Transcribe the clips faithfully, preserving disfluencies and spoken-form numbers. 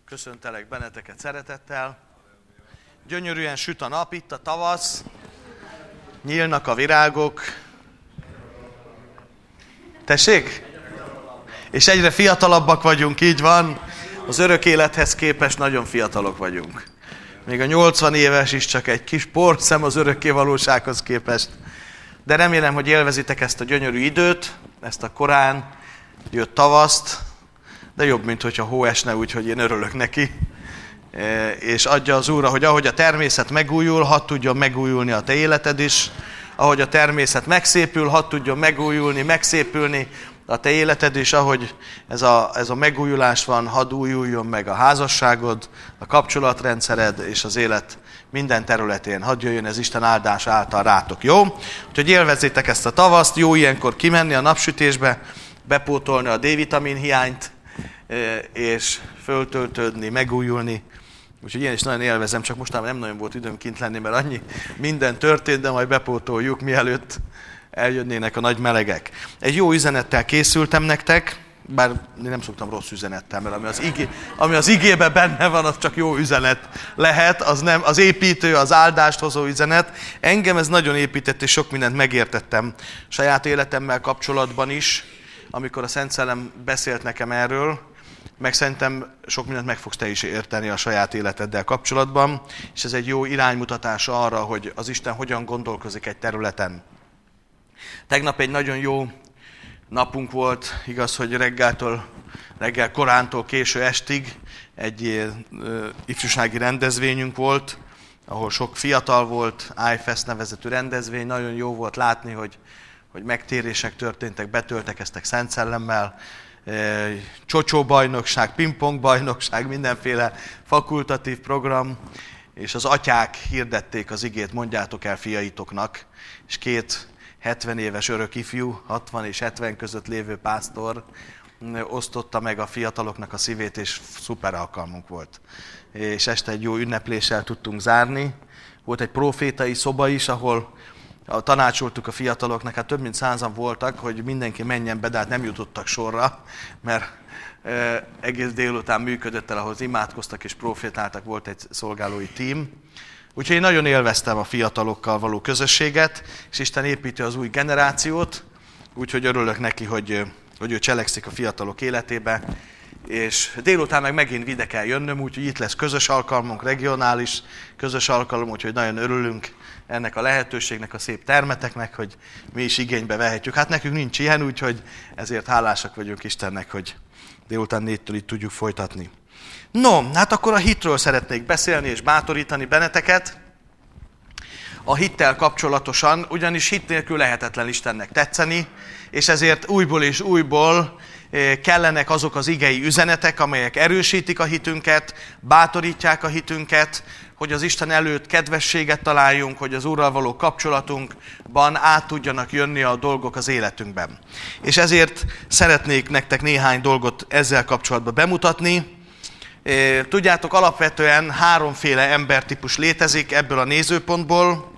Köszöntelek benneteket szeretettel. Gyönyörűen süt a nap, itt a tavasz, nyílnak a virágok. Tessék? És egyre fiatalabbak vagyunk, így van. Az örök élethez képest nagyon fiatalok vagyunk. Még a nyolcvan éves is csak egy kis porszem az örökké valósághoz képest. De remélem, hogy élvezitek ezt a gyönyörű időt, ezt a korán jött tavaszt, de jobb, mint hogyha hó esne, úgyhogy én örülök neki. És adja az Úr, hogy ahogy a természet megújul, hadd tudjon megújulni a te életed is. Ahogy a természet megszépül, hadd tudjon megújulni, megszépülni a te életed is. Ahogy ez a, ez a megújulás van, hadd újuljon meg a házasságod, a kapcsolatrendszered és az élet minden területén. Hadd jöjjön ez Isten áldás által rátok, jó? Úgyhogy élvezzétek ezt a tavaszt, jó ilyenkor kimenni a napsütésbe, bepótolni a D-vitamin hiányt, és föltöltődni, megújulni. Úgyhogy én is nagyon élvezem, csak mostában nem nagyon volt időm kint lenni, mert annyi minden történt, de majd bepótoljuk, mielőtt eljönnének a nagy melegek. Egy jó üzenettel készültem nektek, bár én nem szoktam rossz üzenettel, mert ami az, igé, ami az igében benne van, az csak jó üzenet lehet, az nem az építő, az áldást hozó üzenet. Engem ez nagyon épített, és sok mindent megértettem saját életemmel kapcsolatban is, amikor a Szent Szellem beszélt nekem erről, meg szerintem sok mindent meg fogsz te is érteni a saját életeddel kapcsolatban, és ez egy jó iránymutatás arra, hogy az Isten hogyan gondolkozik egy területen. Tegnap egy nagyon jó napunk volt, igaz, hogy reggeltől, reggel korántól késő estig egy ö, ifjúsági rendezvényünk volt, ahol sok fiatal volt, iFest nevezetű rendezvény, nagyon jó volt látni, hogy hogy megtérések történtek, betöltekeztek Szent Szellemmel, csocsóbajnokság, pingpongbajnokság, mindenféle fakultatív program, és az atyák hirdették az igét, mondjátok el fiaitoknak, és két hetven éves örök ifjú, hatvan és hetven között lévő pásztor osztotta meg a fiataloknak a szívét, és szuper alkalmunk volt. És este egy jó ünnepléssel tudtunk zárni. Volt egy profétai szoba is, ahol tanácsoltuk a fiataloknak, hát több mint százan voltak, hogy mindenki menjen be, de hát nem jutottak sorra, mert e, egész délután működött el, ahhoz imádkoztak és profétáltak, volt egy szolgálói tím. Úgyhogy én nagyon élveztem a fiatalokkal való közösséget, és Isten építi az új generációt, úgyhogy örülök neki, hogy, hogy ő cselekszik a fiatalok életébe, és délután meg megint ide kell jönnöm, úgyhogy itt lesz közös alkalmunk, regionális közös alkalom, úgyhogy nagyon örülünk ennek a lehetőségnek, a szép termeteknek, hogy mi is igénybe vehetjük. Hát nekünk nincs ilyen, úgyhogy ezért hálásak vagyunk Istennek, hogy délután négytől itt tudjuk folytatni. No, hát akkor a hitről szeretnék beszélni és bátorítani benneteket. A hittel kapcsolatosan, ugyanis hit nélkül lehetetlen Istennek tetszeni, és ezért újból és újból kellenek azok az igei üzenetek, amelyek erősítik a hitünket, bátorítják a hitünket, hogy az Isten előtt kedvességet találjunk, hogy az Úrral való kapcsolatunkban át tudjanak jönni a dolgok az életünkben. És ezért szeretnék nektek néhány dolgot ezzel kapcsolatban bemutatni. Tudjátok, alapvetően háromféle embertípus létezik ebből a nézőpontból.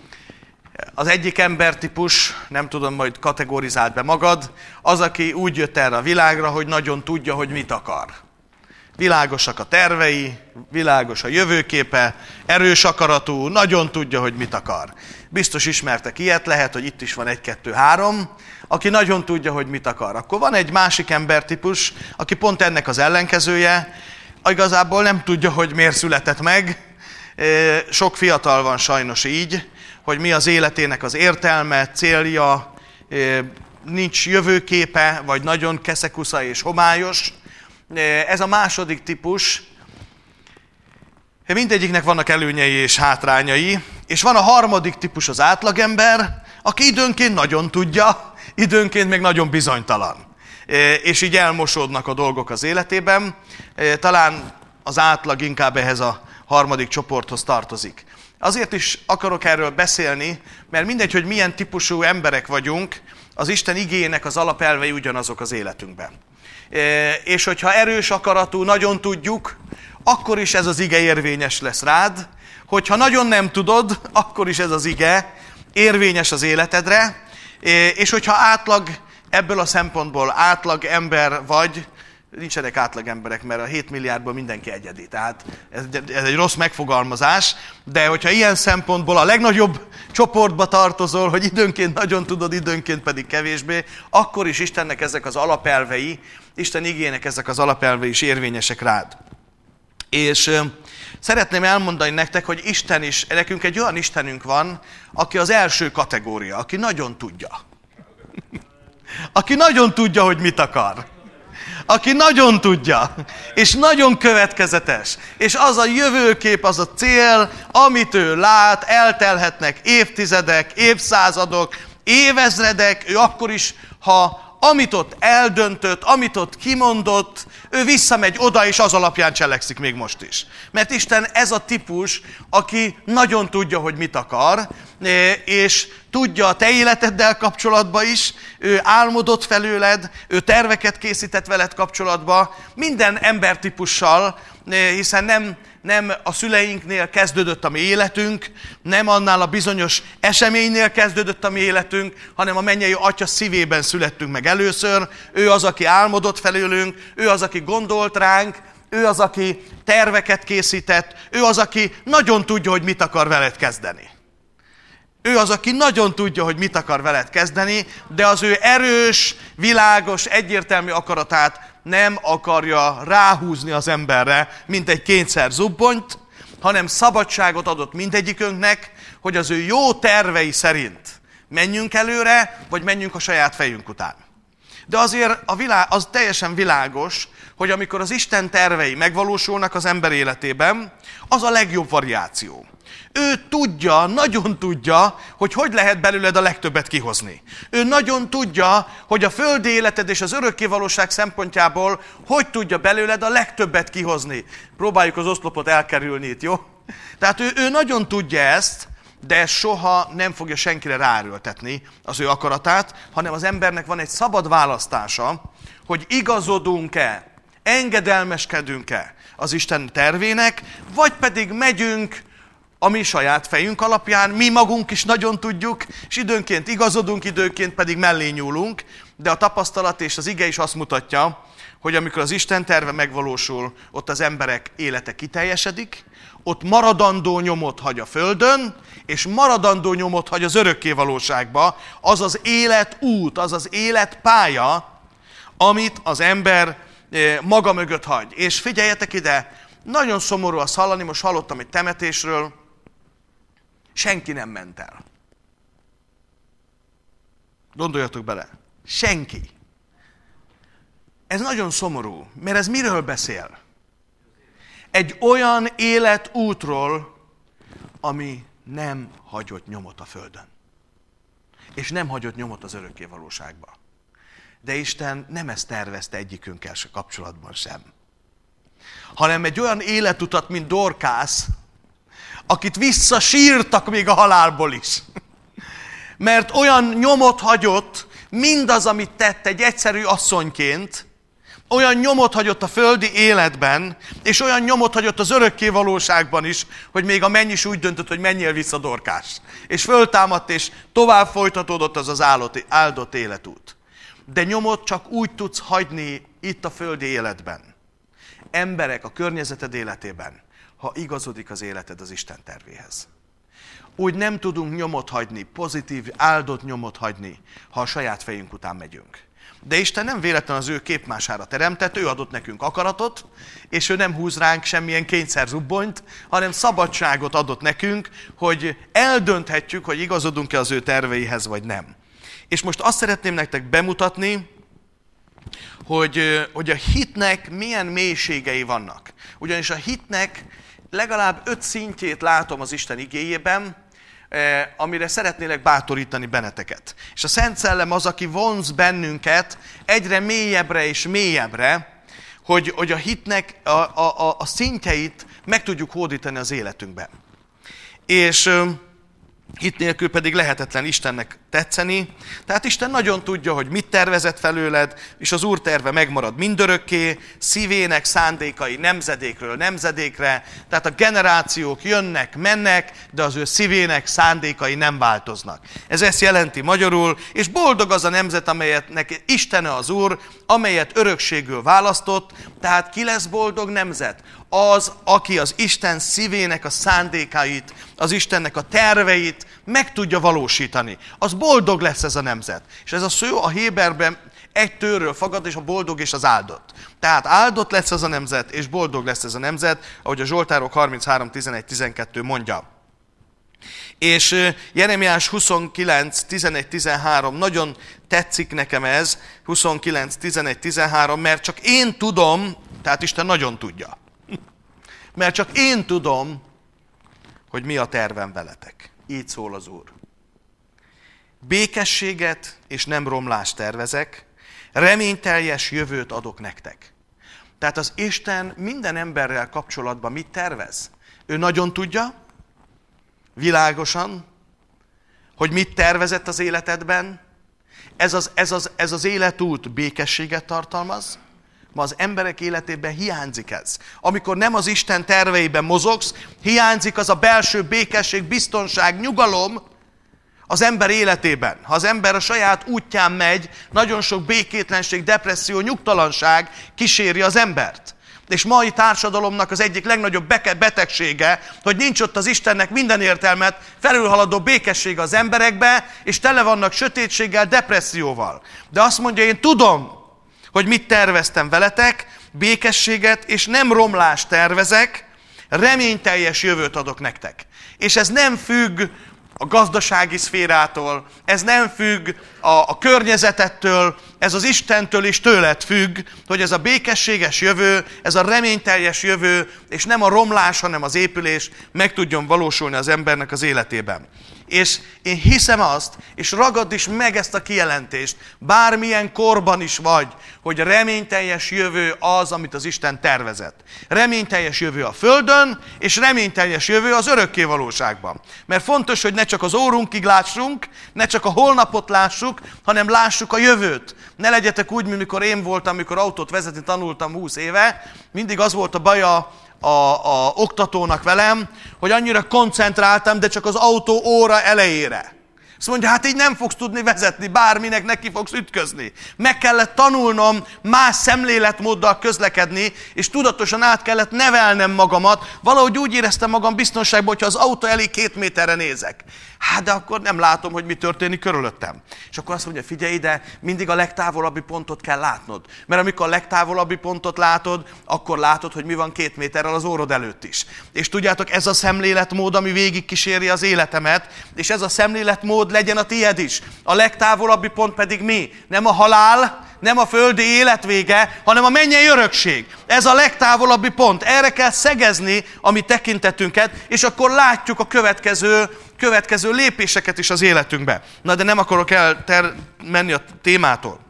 Az egyik embertípus, nem tudom, majd kategorizáld be magad, az, aki úgy jött erre a világra, hogy nagyon tudja, hogy mit akar. Világosak a tervei, világos a jövőképe, erős akaratú, nagyon tudja, hogy mit akar. Biztos ismertek ilyet, lehet, hogy itt is van egy, kettő, három, aki nagyon tudja, hogy mit akar. Akkor van egy másik embertípus, aki pont ennek az ellenkezője, igazából nem tudja, hogy miért született meg. Sok fiatal van sajnos így, hogy mi az életének az értelme, célja, nincs jövőképe, vagy nagyon keszekusza és homályos. Ez a második típus, mindegyiknek vannak előnyei és hátrányai, és van a harmadik típus, az átlagember, aki időnként nagyon tudja, időnként még nagyon bizonytalan. És így elmosódnak a dolgok az életében. Talán az átlag inkább ehhez a harmadik csoporthoz tartozik. Azért is akarok erről beszélni, mert mindegy, hogy milyen típusú emberek vagyunk, az Isten igéjének az alapelvei ugyanazok az életünkben. És hogyha erős akaratú, nagyon tudjuk, akkor is ez az ige érvényes lesz rád. Hogyha nagyon nem tudod, akkor is ez az ige érvényes az életedre. És hogyha átlag, ebből a szempontból átlag ember vagy, nincsenek átlagemberek, mert a hét milliárdból mindenki egyedi. Tehát ez, ez egy rossz megfogalmazás, de hogyha ilyen szempontból a legnagyobb csoportba tartozol, hogy időnként nagyon tudod, időnként pedig kevésbé, akkor is Istennek ezek az alapelvei, Isten igének ezek az alapelvei is érvényesek rád. És ö, szeretném elmondani nektek, hogy Isten is, nekünk egy olyan Istenünk van, aki az első kategória, aki nagyon tudja. Aki nagyon tudja, hogy mit akar. Aki nagyon tudja, és nagyon következetes, és az a jövőkép, az a cél, amit ő lát, eltelhetnek évtizedek, évszázadok, évezredek, ő akkor is, ha amit ott eldöntött, amit ott kimondott, ő visszamegy oda, és az alapján cselekszik még most is. Mert Isten ez a típus, aki nagyon tudja, hogy mit akar, és tudja a te életeddel kapcsolatban is, ő álmodott felőled, ő terveket készített veled kapcsolatban, minden embertípussal, hiszen nem, nem a szüleinknél kezdődött a mi életünk, nem annál a bizonyos eseménynél kezdődött a mi életünk, hanem a mennyei Atya szívében születtünk meg először. Ő az, aki álmodott felőlünk, ő az, aki gondolt ránk, ő az, aki terveket készített, ő az, aki nagyon tudja, hogy mit akar veled kezdeni. Ő az, aki nagyon tudja, hogy mit akar veled kezdeni, de az ő erős, világos, egyértelmű akaratát nem akarja ráhúzni az emberre, mint egy kényszer zubbonyt, hanem szabadságot adott mindegyikünknek, hogy az ő jó tervei szerint menjünk előre, vagy menjünk a saját fejünk után. De azért a világ, az teljesen világos, hogy amikor az Isten tervei megvalósulnak az ember életében, az a legjobb variáció. Ő tudja, nagyon tudja, hogy hogy lehet belőled a legtöbbet kihozni. Ő nagyon tudja, hogy a földi életed és az örökkévalóság szempontjából hogy tudja belőled a legtöbbet kihozni. Próbáljuk az oszlopot elkerülni itt, jó? Tehát ő, ő nagyon tudja ezt, de soha nem fogja senkire ráerőltetni az ő akaratát, hanem az embernek van egy szabad választása, hogy igazodunk-e, engedelmeskedünk-e az Isten tervének, vagy pedig megyünk a mi saját fejünk alapján, mi magunk is nagyon tudjuk, és időnként igazodunk, időnként pedig mellé nyúlunk, de a tapasztalat és az ige is azt mutatja, hogy amikor az Isten terve megvalósul, ott az emberek élete kiteljesedik, ott maradandó nyomot hagy a földön, és maradandó nyomot hagy az örökkévalóságba, az az életút, az az életpálya, amit az ember maga mögött hagy. És figyeljetek ide, nagyon szomorú azt hallani, most hallottam egy temetésről, senki nem ment el. Gondoljatok bele, senki. Ez nagyon szomorú, mert ez miről beszél? Egy olyan életútról, ami nem hagyott nyomot a földön. És nem hagyott nyomot az örökkévalóságba. De Isten nem ezt tervezte egyikünkkel se kapcsolatban sem. Hanem egy olyan életutat, mint Dorkász, akit visszasírtak még a halálból is. Mert olyan nyomot hagyott, mindaz, amit tett egy egyszerű asszonyként, olyan nyomot hagyott a földi életben, és olyan nyomot hagyott az örökkévalóságban is, hogy még a menny is úgy döntött, hogy menjél vissza, Dorkás. És föltámadt, és tovább folytatódott az az áldott életút. De nyomot csak úgy tudsz hagyni itt a földi életben. Emberek a környezeted életében, ha igazodik az életed az Isten tervéhez. Úgy nem tudunk nyomot hagyni, pozitív, áldott nyomot hagyni, ha a saját fejünk után megyünk. De Isten nem véletlen az ő képmására teremtett, ő adott nekünk akaratot, és ő nem húz ránk semmilyen kényszerzubbonyt, hanem szabadságot adott nekünk, hogy eldönthetjük, hogy igazodunk-e az ő terveihez, vagy nem. És most azt szeretném nektek bemutatni, hogy, hogy a hitnek milyen mélységei vannak. Ugyanis a hitnek legalább öt szintjét látom az Isten igéjében, amire szeretnélek bátorítani benneteket. És a Szent Szellem az, aki vonz bennünket egyre mélyebbre és mélyebbre, hogy, hogy a hitnek a, a, a, a szintjeit meg tudjuk hódítani az életünkben. És hit nélkül pedig lehetetlen Istennek tetszeni. Tehát Isten nagyon tudja, hogy mit tervezett felőled, és az Úr terve megmarad mindörökké, szívének szándékai nemzedékről nemzedékre, tehát a generációk jönnek, mennek, de az ő szívének szándékai nem változnak. Ez ezt jelenti magyarul, és boldog az a nemzet, amelyet neki Istene az Úr, amelyet örökségül választott, tehát ki lesz boldog nemzet? Az, aki az Isten szívének a szándékait, az Istennek a terveit meg tudja valósítani. Az boldog lesz ez a nemzet. És ez a szó a héberben egy tőről fagad, és a boldog és az áldott. Tehát áldott lesz ez a nemzet, és boldog lesz ez a nemzet, ahogy a Zsoltárok harminchárom tizenegy tizenkettő mondja. És Jeremiás huszonkilenc tizenegy tizenhárom, nagyon tetszik nekem ez, huszonkilenc tizenegy tizenhárom, mert csak én tudom, tehát Isten nagyon tudja. Mert csak én tudom, hogy mi a tervem veletek. Így szól az Úr. Békességet és nem romlást tervezek, reményteljes jövőt adok nektek. Tehát az Isten minden emberrel kapcsolatban mit tervez? Ő nagyon tudja, világosan, hogy mit tervezett az életedben. Ez az, ez az, ez az életút békességet tartalmaz. Ma az emberek életében hiányzik ez. Amikor nem az Isten terveiben mozogsz, hiányzik az a belső békesség, biztonság, nyugalom az ember életében. Ha az ember a saját útján megy, nagyon sok békétlenség, depresszió, nyugtalanság kíséri az embert. És mai társadalomnak az egyik legnagyobb betegsége, hogy nincs ott az Istennek minden értelmet felülhaladó békesség az emberekbe, és tele vannak sötétséggel, depresszióval. De azt mondja, én tudom, hogy mit terveztem veletek, békességet, és nem romlást tervezek, reményteljes jövőt adok nektek. És ez nem függ a gazdasági szférától, ez nem függ a, a környezetettől, ez az Istentől is tőled függ, hogy ez a békességes jövő, ez a reményteljes jövő, és nem a romlás, hanem az épülés meg tudjon valósulni az embernek az életében. És én hiszem azt, és ragadd is meg ezt a kijelentést, bármilyen korban is vagy, hogy reményteljes jövő az, amit az Isten tervezett. Reményteljes jövő a földön, és reményteljes jövő az örökké valóságban. Mert fontos, hogy ne csak az órunkig lássunk, ne csak a holnapot lássuk, hanem lássuk a jövőt. Ne legyetek úgy, mint mikor én voltam, amikor autót vezetni tanultam húsz éve, mindig az volt a baja A, a oktatónak velem, hogy annyira koncentráltam, de csak az autó óra elejére. Azt mondja, hát így nem fogsz tudni vezetni, bárminek neki fogsz ütközni. Meg kellett tanulnom más szemléletmóddal közlekedni, és tudatosan át kellett nevelnem magamat. Valahogy úgy éreztem magam biztonságban, hogyha az autó elé két méterre nézek. Hát de akkor nem látom, hogy mi történik körülöttem. És akkor azt mondja, figyelj ide, mindig a legtávolabbi pontot kell látnod. Mert amikor a legtávolabbi pontot látod, akkor látod, hogy mi van két méterrel az órod előtt is. És tudjátok, ez a szemléletmód, ami végig kíséri az életemet, és ez a szemléletmód legyen a tied is. A legtávolabbi pont pedig mi? Nem a halál, nem a földi élet vége, hanem a mennyei örökség. Ez a legtávolabbi pont. Erre kell szegezni a mi tekintetünket, és akkor látjuk a következő, következő lépéseket is az életünkbe. Na, de nem akarok elmenni a témától.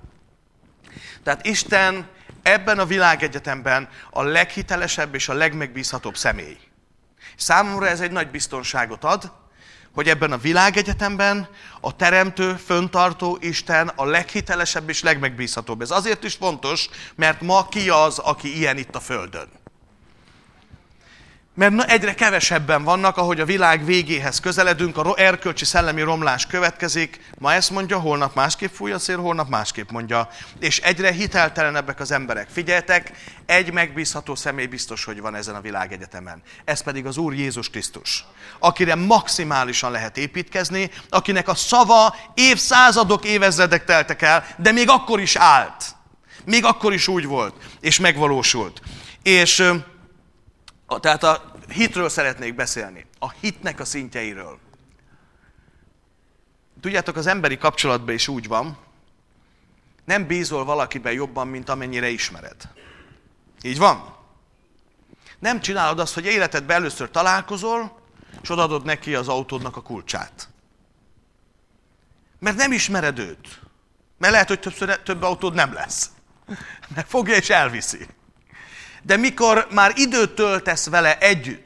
Tehát Isten ebben a világegyetemben a leghitelesebb és a legmegbízhatóbb személy. Számomra ez egy nagy biztonságot ad, hogy ebben a világegyetemben a teremtő, föntartó Isten a leghitelesebb és legmegbízhatóbb. Ez azért is fontos, mert ma ki az, aki ilyen itt a Földön. Mert egyre kevesebben vannak, ahogy a világ végéhez közeledünk, a erkölcsi szellemi romlás következik. Ma ezt mondja, holnap másképp fúj a szél, holnap másképp mondja. És egyre hiteltelenebbek az emberek. Figyeljetek, egy megbízható személy biztos, hogy van ezen a világegyetemen. Ez pedig az Úr Jézus Krisztus, akire maximálisan lehet építkezni, akinek a szava évszázadok, évezredek teltek el, de még akkor is állt. Még akkor is úgy volt, és megvalósult. És tehát a hitről szeretnék beszélni. A hitnek a szintjeiről. Tudjátok, az emberi kapcsolatban is úgy van, nem bízol valakiben jobban, mint amennyire ismered. Így van? Nem csinálod azt, hogy életedben először találkozol, és odaadod neki az autódnak a kulcsát. Mert nem ismered őt. Mert lehet, hogy többször, több autód nem lesz. Mert fogja és elviszi. De mikor már időt töltesz vele együtt,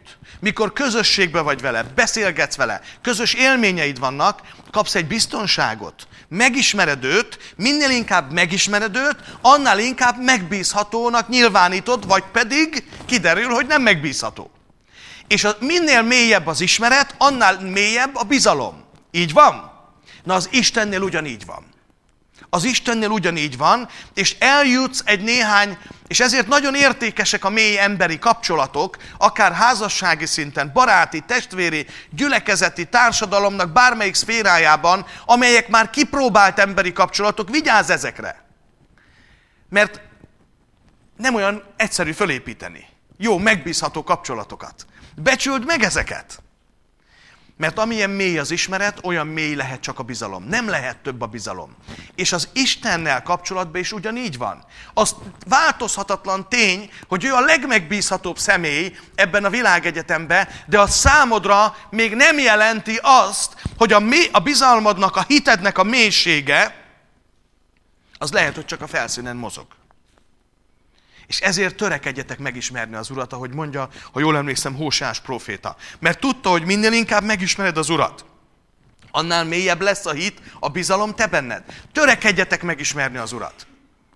mikor közösségben vagy vele, beszélgetsz vele, közös élményeid vannak, kapsz egy biztonságot. Megismered őt, minél inkább megismered őt, annál inkább megbízhatónak nyilvánítod, vagy pedig kiderül, hogy nem megbízható. És a, minél mélyebb az ismeret, annál mélyebb a bizalom. Így van? Na, az Istennél ugyanígy van. Az Istennél ugyanígy van, és eljutsz egy néhány, és ezért nagyon értékesek a mély emberi kapcsolatok, akár házassági szinten, baráti, testvéri, gyülekezeti, társadalomnak bármelyik szférájában, amelyek már kipróbált emberi kapcsolatok, vigyázz ezekre. Mert nem olyan egyszerű fölépíteni. Jó, megbízható kapcsolatokat. Becsüld meg ezeket. Mert amilyen mély az ismeret, olyan mély lehet csak a bizalom. Nem lehet több a bizalom. És az Istennel kapcsolatban is ugyanígy van. Az változhatatlan tény, hogy ő a legmegbízhatóbb személy ebben a világegyetemben, de a számodra még nem jelenti azt, hogy a, mély, a bizalmadnak, a hitednek a mélysége, az lehet, hogy csak a felszínen mozog. És ezért törekedjetek megismerni az Urat, ahogy mondja, ha jól emlékszem, Hóseás próféta. Mert tudta, hogy minél inkább megismered az Urat, annál mélyebb lesz a hit, a bizalom te benned. Törekedjetek megismerni az Urat.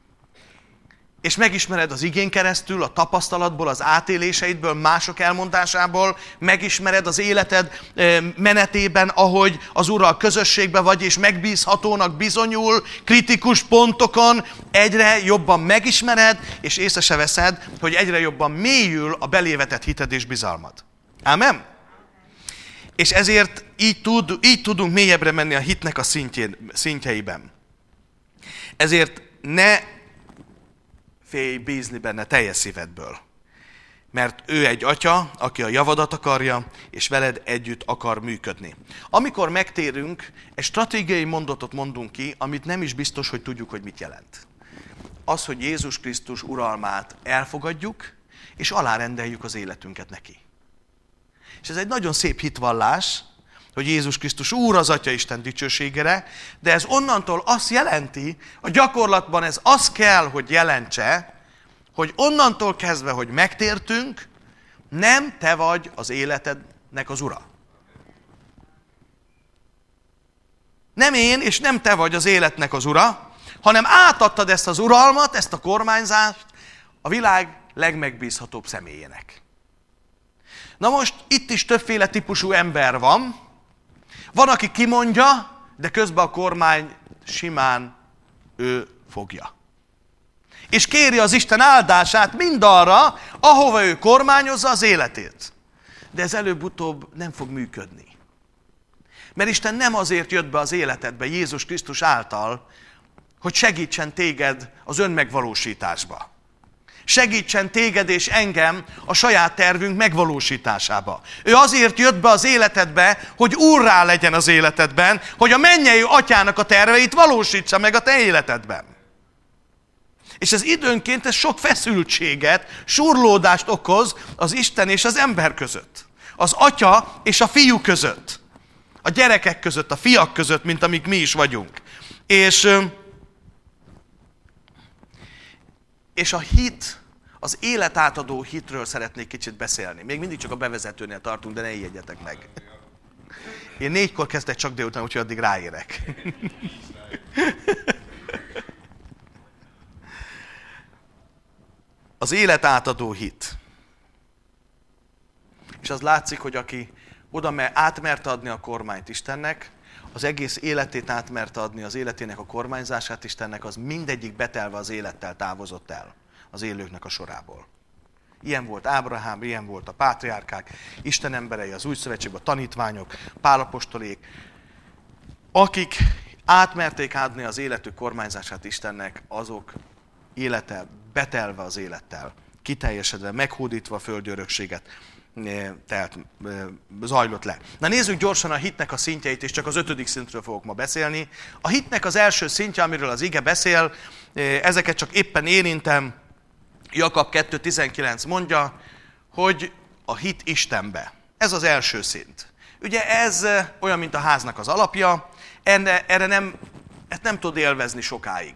És megismered az igén keresztül, a tapasztalatból, az átéléseidből, mások elmondásából, megismered az életed menetében, ahogy az Urral közösségben vagy, és megbízhatónak bizonyul, kritikus pontokon egyre jobban megismered, és észre se veszed, hogy egyre jobban mélyül a belévetett hited és bizalmad. Ámen? És ezért így, tud, így tudunk mélyebbre menni a hitnek a szintjén, szintjeiben. Ezért ne félj bízni benne teljes szívedből. Mert ő egy atya, aki a javadat akarja, és veled együtt akar működni. Amikor megtérünk, egy stratégiai mondatot mondunk ki, amit nem is biztos, hogy tudjuk, hogy mit jelent. Az, hogy Jézus Krisztus uralmát elfogadjuk, és alárendeljük az életünket neki. És ez egy nagyon szép hitvallás, hogy Jézus Krisztus Úr az Atya Isten dicsőségére, de ez onnantól azt jelenti, a gyakorlatban ez azt kell, hogy jelentse, hogy onnantól kezdve, hogy megtértünk, nem te vagy az életednek az ura. Nem én, és nem te vagy az életnek az ura, hanem átadtad ezt az uralmat, ezt a kormányzást a világ legmegbízhatóbb személyének. Na most itt is többféle típusú ember van. Van, aki kimondja, de közben a kormány simán ő fogja. És kéri az Isten áldását mindarra, ahova ő kormányozza az életét. De ez előbb-utóbb nem fog működni. Mert Isten nem azért jött be az életedbe Jézus Krisztus által, hogy segítsen téged az önmegvalósításba. Segítsen téged és engem a saját tervünk megvalósításába. Ő azért jött be az életedbe, hogy úrrá legyen az életedben, hogy a mennyei atyának a terveit valósítsa meg a te életedben. És ez időnként ez sok feszültséget, surlódást okoz az Isten és az ember között. Az atya és a fiú között. A gyerekek között, a fiak között, mint amik mi is vagyunk. És... És a hit, az életátadó hitről szeretnék kicsit beszélni. Még mindig csak a bevezetőnél tartunk, de ne ijedjetek meg. Én négykor kezdek csak délután, úgyhogy addig ráérek. Az életátadó hit. És az látszik, hogy aki oda átmert adni a kormányt Istennek, az egész életét átmerte adni, az életének a kormányzását Istennek, az mindegyik betelve az élettel távozott el az élőknek a sorából. Ilyen volt Ábrahám, ilyen volt a pátriárkák, Isten emberei, az új szövetségben a tanítványok, Pál apostolék, akik átmerték adni az életük kormányzását Istennek, azok élete betelve az élettel, kiteljesedve, meghódítva a földi örökséget, tehát zajlott le. Na nézzük gyorsan a hitnek a szintjeit, és csak az ötödik szintről fogok ma beszélni. A hitnek az első szintje, amiről az ige beszél, ezeket csak éppen érintem. Jakab kettő tizenkilenc mondja, hogy a hit Istenbe. Ez az első szint. Ugye ez olyan, mint a háznak az alapja, erre, erre nem, ezt nem tud élvezni sokáig,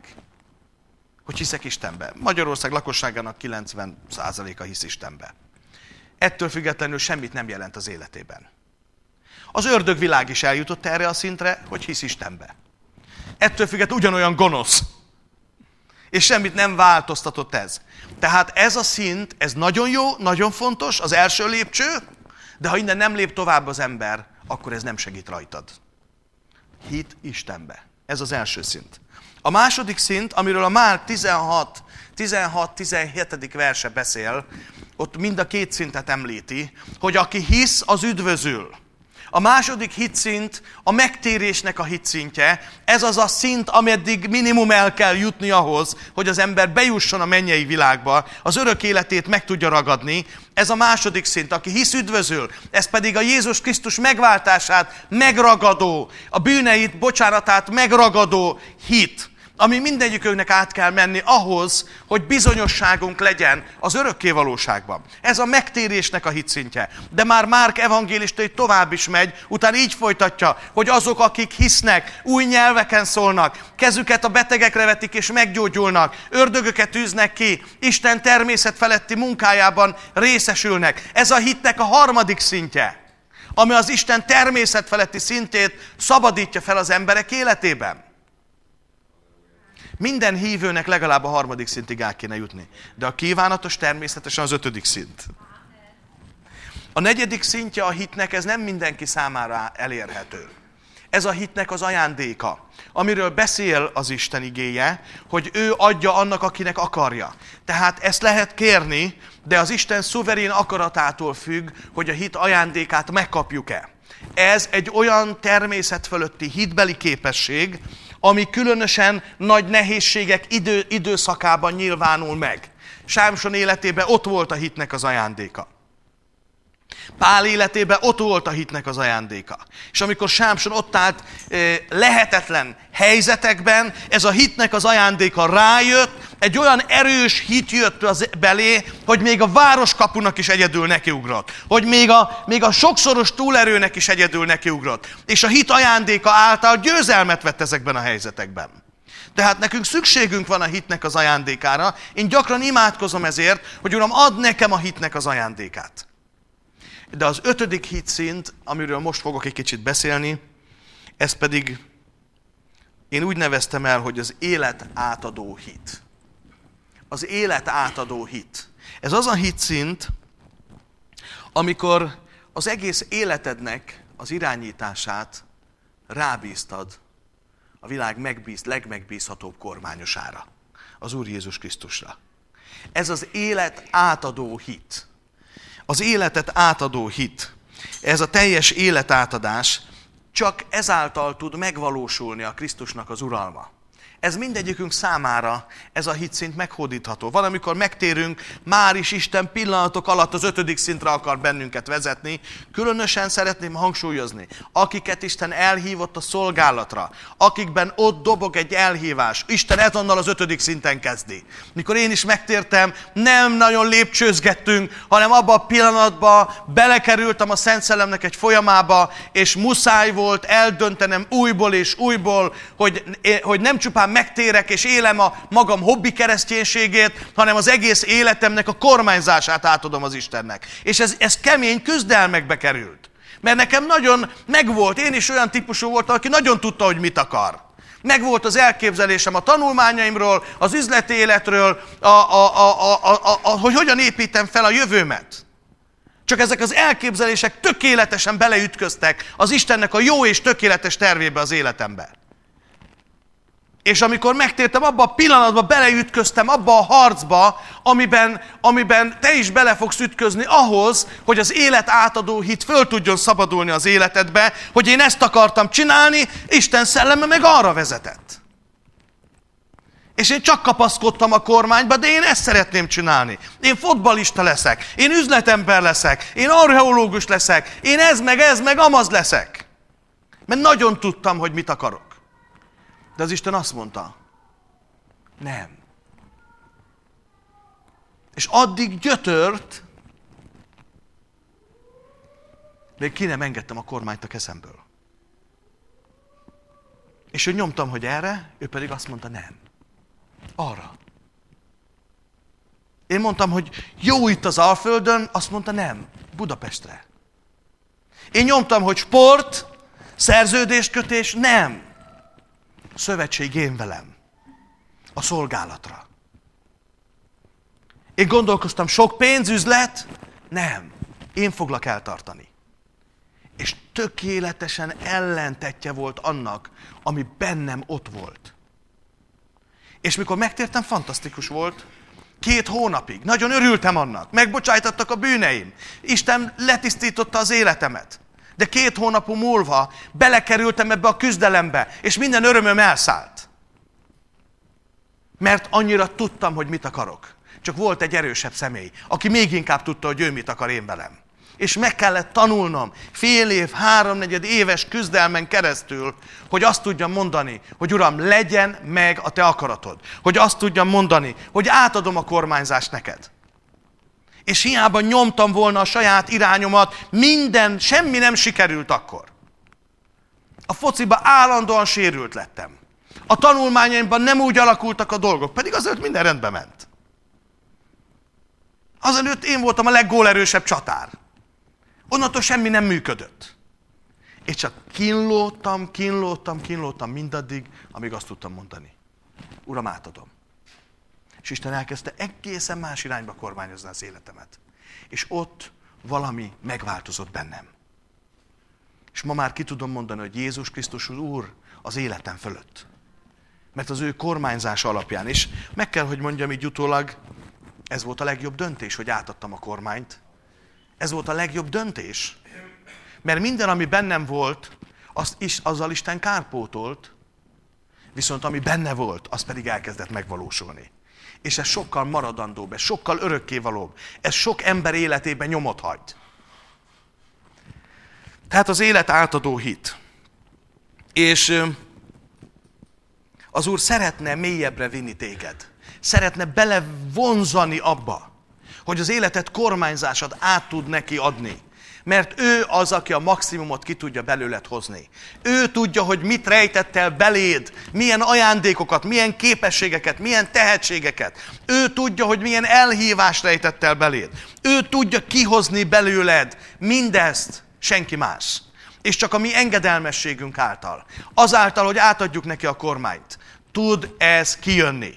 hogy hiszek Istenbe. Magyarország lakosságának kilencven százaléka hisz Istenbe. ettől függetlenül semmit nem jelent az életében. Az ördögvilág is eljutott erre a szintre, hogy hisz Istenbe. Ettől függetlenül ugyanolyan gonosz. És semmit nem változtatott ez. Tehát ez a szint, ez nagyon jó, nagyon fontos, az első lépcső, de ha innen nem lép tovább az ember, akkor ez nem segít rajtad. Hit Istenbe. Ez az első szint. A második szint, amiről a Márk tizenhat tizenhat-tizenhét. verse beszél, ott mind a két szintet említi, hogy aki hisz, az üdvözül. A második hitszint a megtérésnek a hitszintje. Ez az a szint, ameddig minimum el kell jutni ahhoz, hogy az ember bejusson a mennyei világba, az örök életét meg tudja ragadni. Ez a második szint, aki hisz, üdvözül. Ez pedig a Jézus Krisztus megváltását megragadó, a bűneit, bocsánatát megragadó hit, ami mindegyikünknek át kell menni ahhoz, hogy bizonyosságunk legyen az örökké valóságban. Ez a megtérésnek a hitszintje. De már Márk evangélista itt tovább is megy, utána így folytatja, hogy azok, akik hisznek, új nyelveken szólnak, kezüket a betegekre vetik és meggyógyulnak, ördögöket űznek ki, Isten természet feletti munkájában részesülnek. Ez a hitnek a harmadik szintje, ami az Isten természet feletti szintét szabadítja fel az emberek életében. Minden hívőnek legalább a harmadik szintig át kéne jutni. De a kívánatos természetesen az ötödik szint. A negyedik szintje a hitnek, ez nem mindenki számára elérhető. Ez a hitnek az ajándéka, amiről beszél az Isten igéje, hogy ő adja annak, akinek akarja. Tehát ezt lehet kérni, de az Isten szuverén akaratától függ, hogy a hit ajándékát megkapjuk-e. Ez egy olyan természet fölötti hitbeli képesség, ami különösen nagy nehézségek idő, időszakában nyilvánul meg. Sámson életében ott volt a hitnek az ajándéka. Pál életében ott volt a hitnek az ajándéka. És amikor Sámson ott állt lehetetlen helyzetekben, ez a hitnek az ajándéka rájött, egy olyan erős hit jött az belé, hogy még a városkapunak is egyedül nekiugrott. Hogy még a, még a sokszoros túlerőnek is egyedül nekiugrott. És a hit ajándéka által győzelmet vett ezekben a helyzetekben. Tehát nekünk szükségünk van a hitnek az ajándékára. Én gyakran imádkozom ezért, hogy Uram, add nekem a hitnek az ajándékát. De az ötödik hitszint, amiről most fogok egy kicsit beszélni, ez pedig én úgy neveztem el, hogy az élet átadó hit. Az élet átadó hit. Ez az a hitszint, amikor az egész életednek az irányítását rábíztad a világ megbíz, legmegbízhatóbb kormányosára, az Úr Jézus Krisztusra. Ez az élet átadó hit. Az életet átadó hit, ez a teljes életátadás csak ezáltal tud megvalósulni a Krisztusnak az uralma. Ez mindegyikünk számára, ez a hitszint meghódítható. Van, amikor megtérünk, már is Isten pillanatok alatt az ötödik szintre akar bennünket vezetni. Különösen szeretném hangsúlyozni, akiket Isten elhívott a szolgálatra, akikben ott dobog egy elhívás. Isten ezonnal az ötödik szinten kezdi. Mikor én is megtértem, nem nagyon lépcsőzgettünk, hanem abban a pillanatban belekerültem a Szent Szellemnek egy folyamába, és muszáj volt eldöntenem újból és újból, hogy, hogy nem csupán megtérek és élem a magam hobbi kereszténységét, hanem az egész életemnek a kormányzását átadom az Istennek. És ez, ez kemény küzdelmekbe került. Mert nekem nagyon megvolt, én is olyan típusú voltam, aki nagyon tudta, hogy mit akar. Megvolt az elképzelésem a tanulmányaimról, az üzleti életről, a, a, a, a, a, a, hogy hogyan építem fel a jövőmet. Csak ezek az elképzelések tökéletesen beleütköztek az Istennek a jó és tökéletes tervébe az életembe. És amikor megtértem, abban a pillanatban beleütköztem abba a harcba, amiben, amiben te is bele fogsz ütközni ahhoz, hogy az élet átadó hit föl tudjon szabadulni az életedbe, hogy én ezt akartam csinálni, Isten szelleme meg arra vezetett. És én csak kapaszkodtam a kormányba, de én ezt szeretném csinálni. Én fotbalista leszek, én üzletember leszek, én archeológus leszek, én ez meg ez meg amaz leszek. Mert nagyon tudtam, hogy mit akarok. De az Isten azt mondta, nem. És addig gyötört, még ki nem engedtem a kormányt a kezemből. És ő nyomtam, hogy erre, ő pedig azt mondta, nem. Arra. Én mondtam, hogy jó itt az Alföldön, azt mondta nem, Budapestre. Én nyomtam, hogy sport, szerződéskötés, nem. Szövetség én velem. A szolgálatra. Én gondolkoztam, sok pénzüzlet, nem. Én foglak eltartani. És tökéletesen ellentetje volt annak, ami bennem ott volt. És mikor megtértem, fantasztikus volt. Két hónapig. Nagyon örültem annak. Megbocsájtottak a bűneim. Isten letisztította az életemet. De két hónap múlva belekerültem ebbe a küzdelembe, és minden örömöm elszállt. Mert annyira tudtam, hogy mit akarok. Csak volt egy erősebb személy, aki még inkább tudta, hogy ő mit akar én velem. És meg kellett tanulnom fél év, háromnegyed éves küzdelmen keresztül, hogy azt tudjam mondani, hogy Uram, legyen meg a te akaratod. Hogy azt tudjam mondani, hogy átadom a kormányzást neked. És hiába nyomtam volna a saját irányomat, minden, semmi nem sikerült akkor. A fociba állandóan sérült lettem. A tanulmányaimban nem úgy alakultak a dolgok, pedig azért minden rendben ment. Azelőtt én voltam a leggólerősebb csatár. Onnantól semmi nem működött. És csak kínlódtam, kínlódtam, kínlódtam mindaddig, amíg azt tudtam mondani. Uram, átadom. És Isten elkezdte egészen más irányba kormányozni az életemet. És ott valami megváltozott bennem. És ma már ki tudom mondani, hogy Jézus Krisztus Úr az életem fölött. Mert az ő kormányzás alapján. És meg kell, hogy mondjam így utólag, ez volt a legjobb döntés, hogy átadtam a kormányt. Ez volt a legjobb döntés. Mert minden, ami bennem volt, azt is, azzal Isten kárpótolt, viszont ami benne volt, az pedig elkezdett megvalósulni. És ez sokkal maradandóbb, ez sokkal örökkévalóbb. Ez sok ember életében nyomot hagy. Tehát az élet átadó hit. És az Úr szeretne mélyebbre vinni téged. Szeretne belevonzani abba, hogy az életed kormányzását át tud neki adni. Mert ő az, aki a maximumot ki tudja belőled hozni. Ő tudja, hogy mit rejtett el beléd, milyen ajándékokat, milyen képességeket, milyen tehetségeket. Ő tudja, hogy milyen elhívást rejtett el beléd. Ő tudja kihozni belőled mindezt, senki más. És csak a mi engedelmességünk által, azáltal, hogy átadjuk neki a kormányt, tud ez kijönni.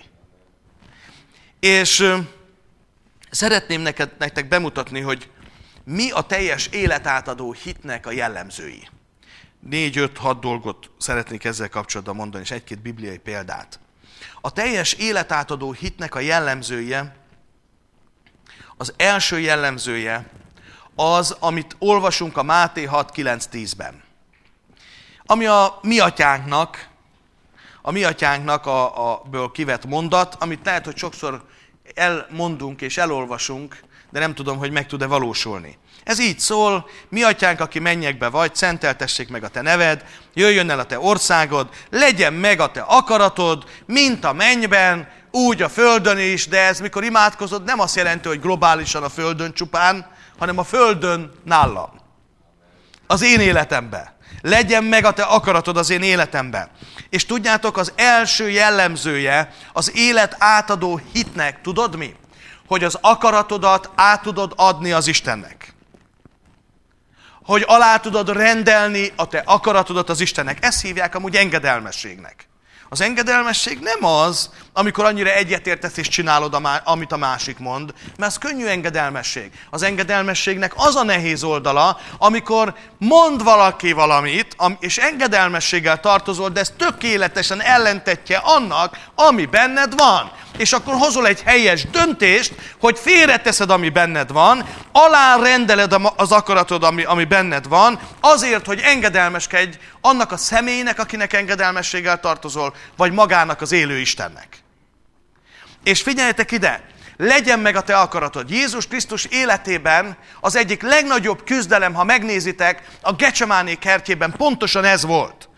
És ö, szeretném neked, nektek bemutatni, hogy mi a teljes életátadó hitnek a jellemzői. Négy, öt, hat dolgot szeretnék ezzel kapcsolatban mondani, és egy-két bibliai példát. A teljes életátadó hitnek a jellemzője, az első jellemzője az, amit olvasunk a Máté hat, kilenc, tízben. Ami a mi atyánknak, a mi atyánknak a, a ből kivett mondat, amit lehet, hogy sokszor elmondunk és elolvasunk, de nem tudom, hogy meg tud-e valósulni. Ez így szól, mi atyánk, aki mennyekbe vagy, szenteltessék meg a te neved, jöjjön el a te országod, legyen meg a te akaratod, mint a mennyben, úgy a földön is, de ez mikor imádkozod, nem azt jelenti, hogy globálisan a földön csupán, hanem a földön nálam. Az én életemben. Legyen meg a te akaratod az én életemben. És tudjátok, az első jellemzője az élet átadó hitnek, tudod mi? Hogy az akaratodat át tudod adni az Istennek. Hogy alá tudod rendelni a te akaratodat az Istennek. Ezt hívják amúgy engedelmességnek. Az engedelmesség nem az, amikor annyira egyetértesz és csinálod, amit a másik mond, mert az könnyű engedelmesség. Az engedelmességnek az a nehéz oldala, amikor mond valaki valamit, és engedelmességgel tartozol, de ez tökéletesen ellentetje annak, ami benned van. És akkor hozol egy helyes döntést, hogy félreteszed, ami benned van, alárendeled az akaratod, ami, ami benned van, azért, hogy engedelmeskedj annak a személynek, akinek engedelmességgel tartozol, vagy magának az élő Istennek. És figyeljetek ide, legyen meg a te akaratod. Jézus Krisztus életében az egyik legnagyobb küzdelem, ha megnézitek, a Gecsemáné kertjében pontosan ez volt.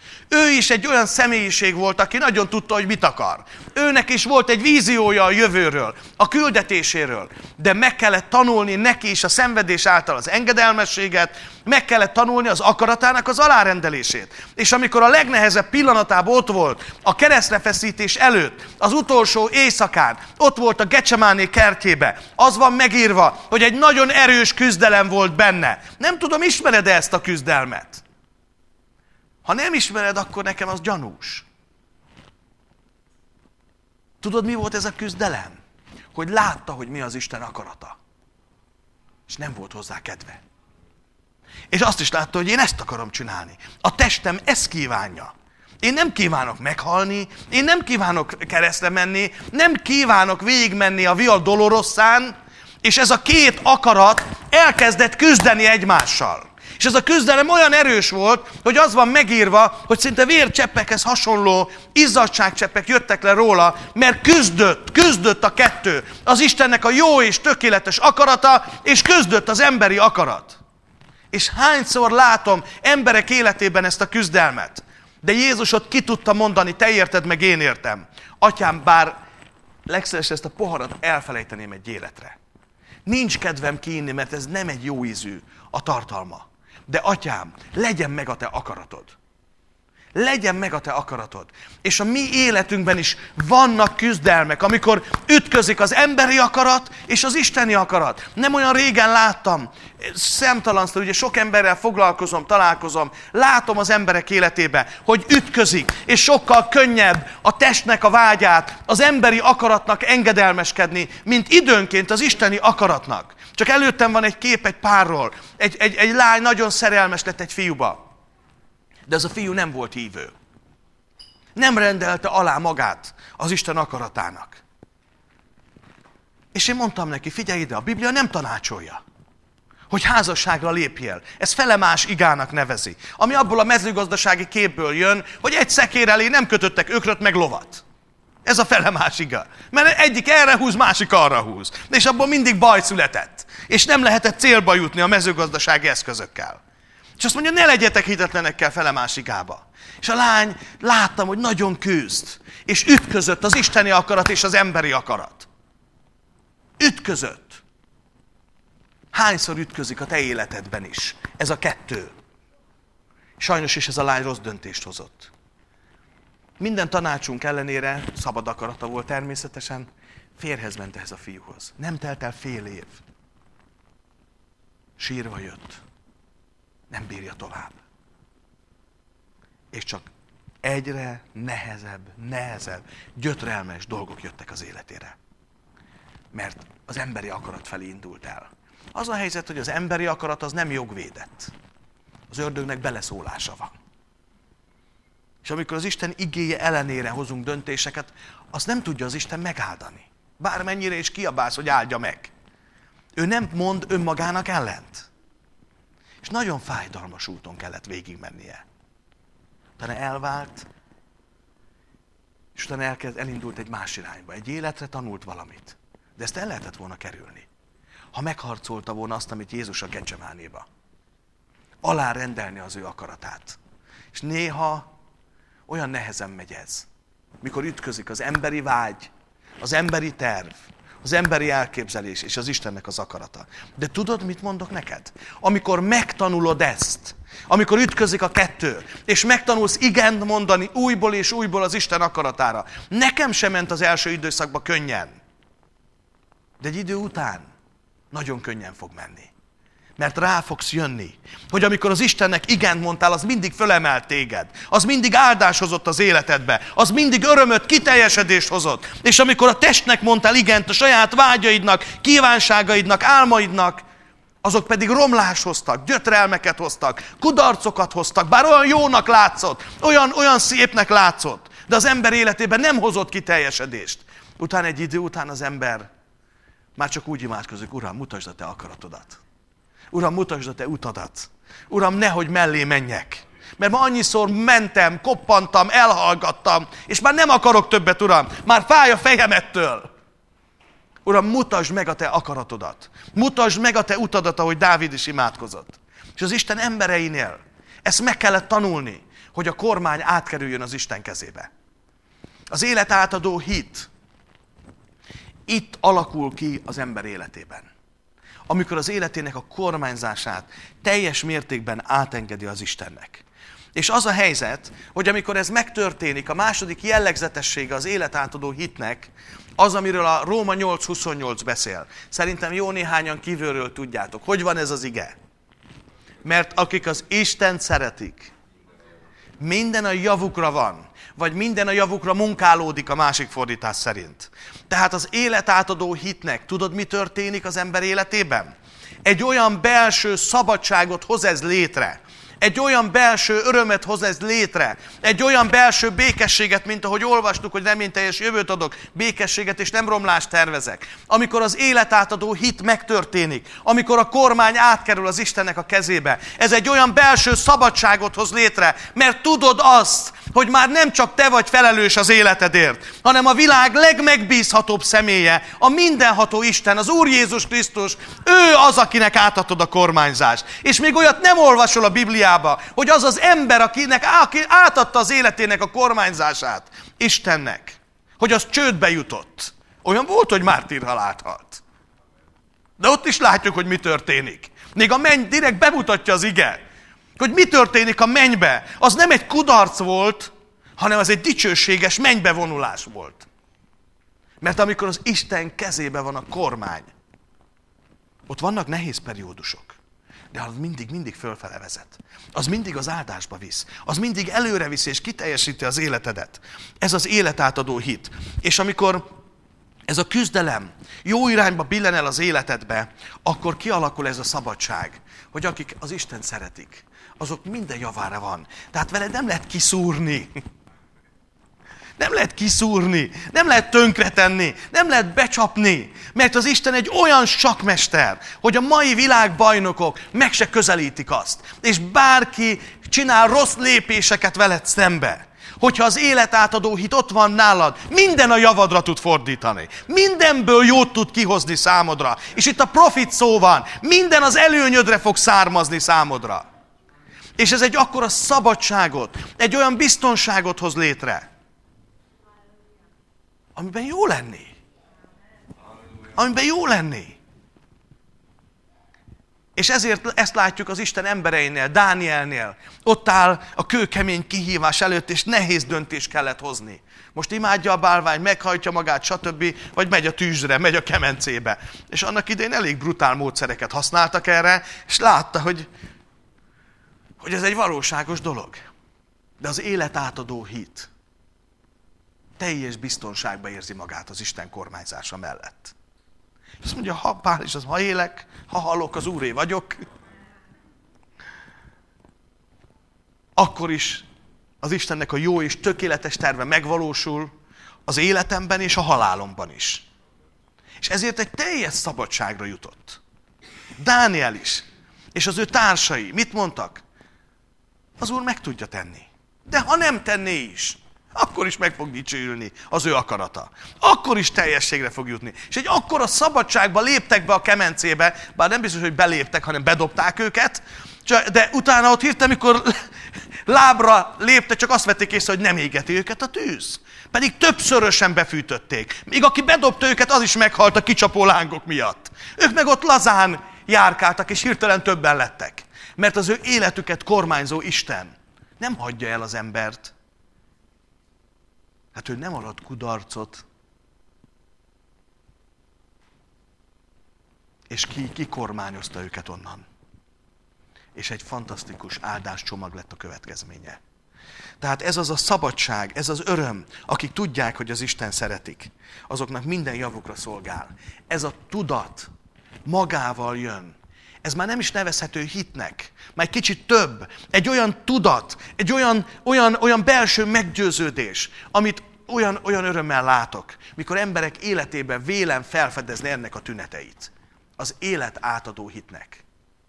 Ő is egy olyan személyiség volt, aki nagyon tudta, hogy mit akar. Őnek is volt egy víziója a jövőről, a küldetéséről, de meg kellett tanulni neki is a szenvedés által az engedelmességet, meg kellett tanulni az akaratának az alárendelését. És amikor a legnehezebb pillanatában ott volt, a keresztrefeszítés előtt, az utolsó éjszakán, ott volt a Gecsemáné kertjébe, az van megírva, hogy egy nagyon erős küzdelem volt benne. Nem tudom, ismered-e ezt a küzdelmet? Ha nem ismered, akkor nekem az gyanús. Tudod, mi volt ez a küzdelem? Hogy látta, hogy mi az Isten akarata. És nem volt hozzá kedve. És azt is látta, hogy én ezt akarom csinálni. A testem ezt kívánja. Én nem kívánok meghalni, én nem kívánok keresztre menni, nem kívánok végigmenni a Via Doloroszán, és ez a két akarat elkezdett küzdeni egymással. És ez a küzdelem olyan erős volt, hogy az van megírva, hogy szinte vércseppekhez hasonló izzadságcseppek jöttek le róla, mert küzdött, küzdött a kettő. Az Istennek a jó és tökéletes akarata, és küzdött az emberi akarat. És hányszor látom emberek életében ezt a küzdelmet. De Jézus ott ki tudta mondani, te érted, meg én értem. Atyám, bár legszívesebben ezt a poharat elfelejteném egy életre. Nincs kedvem kiinni, mert ez nem egy jó ízű a tartalma. De atyám, legyen meg a te akaratod. Legyen meg a te akaratod. És a mi életünkben is vannak küzdelmek, amikor ütközik az emberi akarat és az isteni akarat. Nem olyan régen láttam, szemtalanszor, ugye sok emberrel foglalkozom, találkozom, látom az emberek életébe, hogy ütközik, és sokkal könnyebb a testnek a vágyát, az emberi akaratnak engedelmeskedni, mint időnként az isteni akaratnak. Csak előttem van egy kép egy párról. Egy, egy, egy lány nagyon szerelmes lett egy fiúba. De ez a fiú nem volt hívő. Nem rendelte alá magát az Isten akaratának. És én mondtam neki, figyelj ide, a Biblia nem tanácsolja, hogy házasságra lépjél. Ez felemás igának nevezi. Ami abból a mezőgazdasági képből jön, hogy egy szekér elé nem kötöttek ökröt meg lovat. Ez a felemás iga. Mert egyik erre húz, másik arra húz. És abból mindig baj született. És nem lehetett célba jutni a mezőgazdasági eszközökkel. És azt mondja, ne legyetek hitetlenekkel felemás igába. És a lány, láttam, hogy nagyon küzd. És ütközött az isteni akarat és az emberi akarat. Ütközött. Hányszor ütközik a te életedben is ez a kettő? Sajnos is ez a lány rossz döntést hozott. Minden tanácsunk ellenére, szabad akarata volt természetesen, férjhez ment ehhez a fiúhoz. Nem telt el fél év. Sírva jött. Nem bírja tovább. És csak egyre nehezebb, nehezebb, gyötrelmes dolgok jöttek az életére. Mert az emberi akarat felé indult el. Az a helyzet, hogy az emberi akarat az nem jogvédett. Az ördögnek beleszólása van. És amikor az Isten igéje ellenére hozunk döntéseket, azt nem tudja az Isten megáldani. Bármennyire is kiabálsz, hogy áldja meg. Ő nem mond önmagának ellent. És nagyon fájdalmas úton kellett végigmennie. Utána elvált, és utána elkezd, elindult egy más irányba. Egy életre tanult valamit. De ezt el lehetett volna kerülni. Ha megharcolta volna azt, amit Jézus a Gecsemánéba. Alárendelni az ő akaratát. És néha olyan nehezen megy ez. Mikor ütközik az emberi vágy, az emberi terv, az emberi elképzelés és az Istennek az akarata. De tudod, mit mondok neked? Amikor megtanulod ezt, amikor ütközik a kettő, és megtanulsz igent mondani újból és újból az Isten akaratára. Nekem sem ment az első időszakban könnyen. De egy idő után nagyon könnyen fog menni. Mert rá fogsz jönni, hogy amikor az Istennek igent mondtál, az mindig fölemelt téged. Az mindig áldás hozott az életedbe. Az mindig örömöt, kiteljesedést hozott. És amikor a testnek mondtál igent a saját vágyaidnak, kívánságaidnak, álmaidnak, azok pedig romlás hoztak, gyötrelmeket hoztak, kudarcokat hoztak, bár olyan jónak látszott, olyan, olyan szépnek látszott, de az ember életében nem hozott kiteljesedést. Utána egy idő után az ember már csak úgy imádkozik, Uram, mutasd a te akaratodat. Uram, mutasd a te utadat. Uram, nehogy mellé menjek. Mert ma annyiszor mentem, koppantam, elhallgattam, és már nem akarok többet, Uram. Már fáj a fejem ettől. Uram, mutasd meg a te akaratodat. Mutasd meg a te utadat, ahogy Dávid is imádkozott. És az Isten embereinél ezt meg kellett tanulni, hogy a kormány átkerüljön az Isten kezébe. Az élet átadó hit itt alakul ki az ember életében. Amikor az életének a kormányzását teljes mértékben átengedi az Istennek. És az a helyzet, hogy amikor ez megtörténik, a második jellegzetessége az életátadó hitnek, az, amiről a Róma nyolc huszonnyolc beszél. Szerintem jó néhányan kívülről tudjátok. Hogy van ez az ige? Mert akik az Istent szeretik, minden a javukra van, vagy minden a javukra munkálódik a másik fordítás szerint. Tehát az életátadó hitnek, tudod, mi történik az ember életében? Egy olyan belső szabadságot hoz ez létre. Egy olyan belső örömet hoz ez létre. Egy olyan belső békességet, mint ahogy olvastuk, hogy reményteljes jövőt adok, békességet és nem romlást tervezek. Amikor az életátadó hit megtörténik, amikor a kormány átkerül az Istennek a kezébe, ez egy olyan belső szabadságot hoz létre, mert tudod azt, hogy már nem csak te vagy felelős az életedért, hanem a világ legmegbízhatóbb személye, a mindenható Isten, az Úr Jézus Krisztus, ő az, akinek átadod a kormányzást. És még olyat nem olvasol a Bibliába, hogy az az ember, akinek aki átadta az életének a kormányzását Istennek, hogy az csődbe jutott. Olyan volt, hogy mártírhalált halt. De ott is látjuk, hogy mi történik. Még a menny direkt bemutatja az ige, hogy mi történik a mennybe. Az nem egy kudarc volt, hanem az egy dicsőséges mennybe vonulás volt. Mert amikor az Isten kezébe van a kormány, ott vannak nehéz periódusok, de az mindig, mindig fölfele vezet. Az mindig az áldásba visz. Az mindig előre visz és kiteljesíti az életedet. Ez az életátadó hit. És amikor ez a küzdelem jó irányba billen el az életedbe, akkor kialakul ez a szabadság, hogy akik az Istent szeretik, azok minden javára van. Tehát veled nem lehet kiszúrni. Nem lehet kiszúrni, nem lehet tönkretenni, nem lehet becsapni, mert az Isten egy olyan sakkmester, hogy a mai világbajnokok meg se közelítik azt. És bárki csinál rossz lépéseket veled szembe, hogyha az életátadó hit ott van nálad, minden a javadra tud fordítani. Mindenből jót tud kihozni számodra. És itt a profit szó van, minden az előnyödre fog származni számodra. És ez egy akkora szabadságot, egy olyan biztonságot hoz létre, amiben jó lenni. Amiben jó lenni. És ezért ezt látjuk az Isten embereinél, Dánielnél. Ott áll a kőkemény kihívás előtt, és nehéz döntést kellett hozni. Most imádja a bálvány, meghajtja magát, stb. Vagy megy a tűzre, megy a kemencébe. És annak idején elég brutál módszereket használtak erre, és látta, hogy, hogy ez egy valóságos dolog. De az életátadó hit teljes biztonságban érzi magát az Isten kormányzása mellett. És azt mondja, ha bár is az, ha élek, ha halok, az Úré vagyok, akkor is az Istennek a jó és tökéletes terve megvalósul az életemben és a halálomban is. És ezért egy teljes szabadságra jutott. Dániel is, és az ő társai mit mondtak? Az Úr meg tudja tenni. De ha nem tenné is, akkor is meg fog dicsőülni az ő akarata. Akkor is teljességre fog jutni. És egy akkora szabadságba léptek be a kemencébe, bár nem biztos, hogy beléptek, hanem bedobták őket, de utána ott hirtelen, amikor lábra lépte, csak azt vették észre, hogy nem égeti őket a tűz. Pedig többszörösen befűtötték. Míg aki bedobta őket, az is meghalt a kicsapó lángok miatt. Ők meg ott lazán járkáltak, és hirtelen többen lettek. Mert az ő életüket kormányzó Isten nem hagyja el az embert. Hát ő nem ad kudarcot. És ki, ki kormányozta őket onnan. És egy fantasztikus áldáscsomag lett a következménye. Tehát ez az a szabadság, ez az öröm, akik tudják, hogy az Isten szeretik, azoknak minden javukra szolgál. Ez a tudat magával jön. Ez már nem is nevezhető hitnek, már egy kicsit több. Egy olyan tudat, egy olyan, olyan, olyan belső meggyőződés, amit olyan, olyan örömmel látok, mikor emberek életében vélem felfedezni ennek a tüneteit. Az élet átadó hitnek.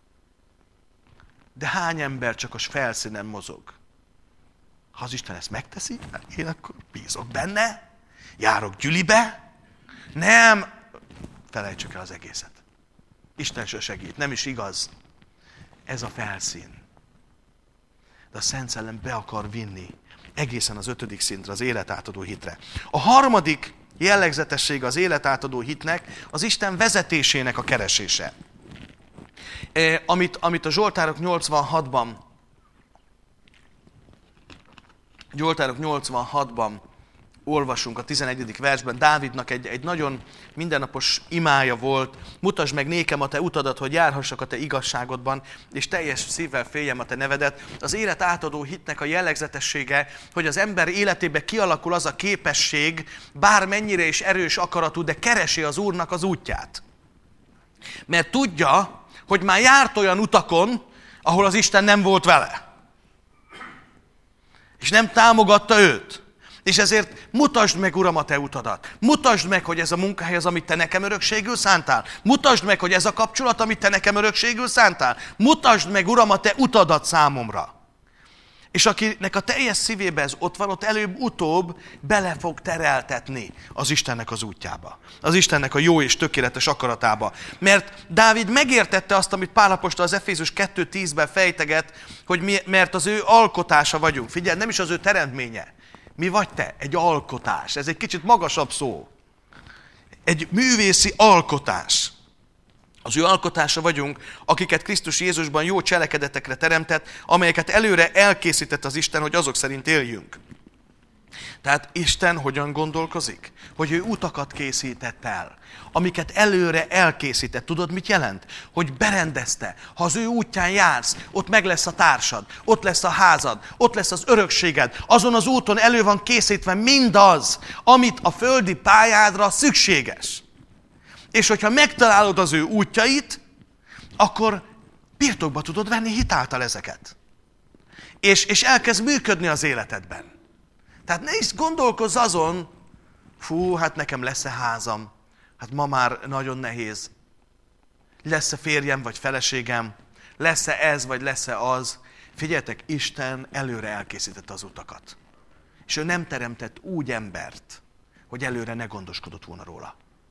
De hány ember csak a felszínen mozog? Ha az Isten ezt megteszi, én akkor bízok benne, járok gyülibe, nem, felejtsük el az egészet. Isten se segít, nem is igaz. Ez a felszín. de a Szent Szellem be akar vinni egészen az ötödik szintre, az életátadó hitre. A harmadik jellegzetessége az életátadó hitnek az Isten vezetésének a keresése. E, amit, amit a Zsoltárok nyolcvanhatban, Zsoltárok nyolcvanhatban olvasunk a tizenegyedik versben, Dávidnak egy, egy nagyon mindennapos imája volt: mutasd meg nékem a te utadat, hogy járhassak a te igazságodban, és teljes szívvel féljem a te nevedet. Az élet átadó hitnek a jellegzetessége, hogy az ember életében kialakul az a képesség, bármennyire is erős akaratú, de keresi az Úrnak az útját. Mert tudja, hogy már járt olyan utakon, ahol az Isten nem volt vele. És nem támogatta őt. És ezért mutasd meg, Uram, a te utadat. Mutasd meg, hogy ez a munkahely az, amit te nekem örökségül szántál. Mutasd meg, hogy ez a kapcsolat, amit te nekem örökségül szántál. Mutasd meg, Uram, a te utadat számomra. És akinek a teljes szívébe ez ott van, ott előbb-utóbb bele fog tereltetni az Istennek az útjába. Az Istennek a jó és tökéletes akaratába. Mert Dávid megértette azt, amit Pál apostol az Efézus kettő tízben fejteget, hogy mi, mert az ő alkotása vagyunk. Figyelj, nem is az ő teremtménye. Mi vagy te? Egy alkotás. Ez egy kicsit magasabb szó. Egy művészi alkotás. Az ő alkotása vagyunk, akiket Krisztus Jézusban jó cselekedetekre teremtett, amelyeket előre elkészített az Isten, hogy azok szerint éljünk. Tehát Isten hogyan gondolkozik? Hogy ő utakat készített el, amiket előre elkészített. Tudod, mit jelent? Hogy berendezte. Ha az ő útján jársz, ott meg lesz a társad, ott lesz a házad, ott lesz az örökséged. Azon az úton elő van készítve mindaz, amit a földi pályádra szükséges. És hogyha megtalálod az ő útjait, akkor birtokba tudod venni hitáltal ezeket. És, és elkezd működni az életedben. Tehát ne is gondolkozz azon, fú, hát nekem lesz-e házam, hát ma már nagyon nehéz. Lesz-e férjem vagy feleségem, lesz-e ez vagy lesz-e az. Figyeljetek, Isten előre elkészítette az utakat. És ő nem teremtett úgy embert, hogy előre ne gondoskodott volna róla.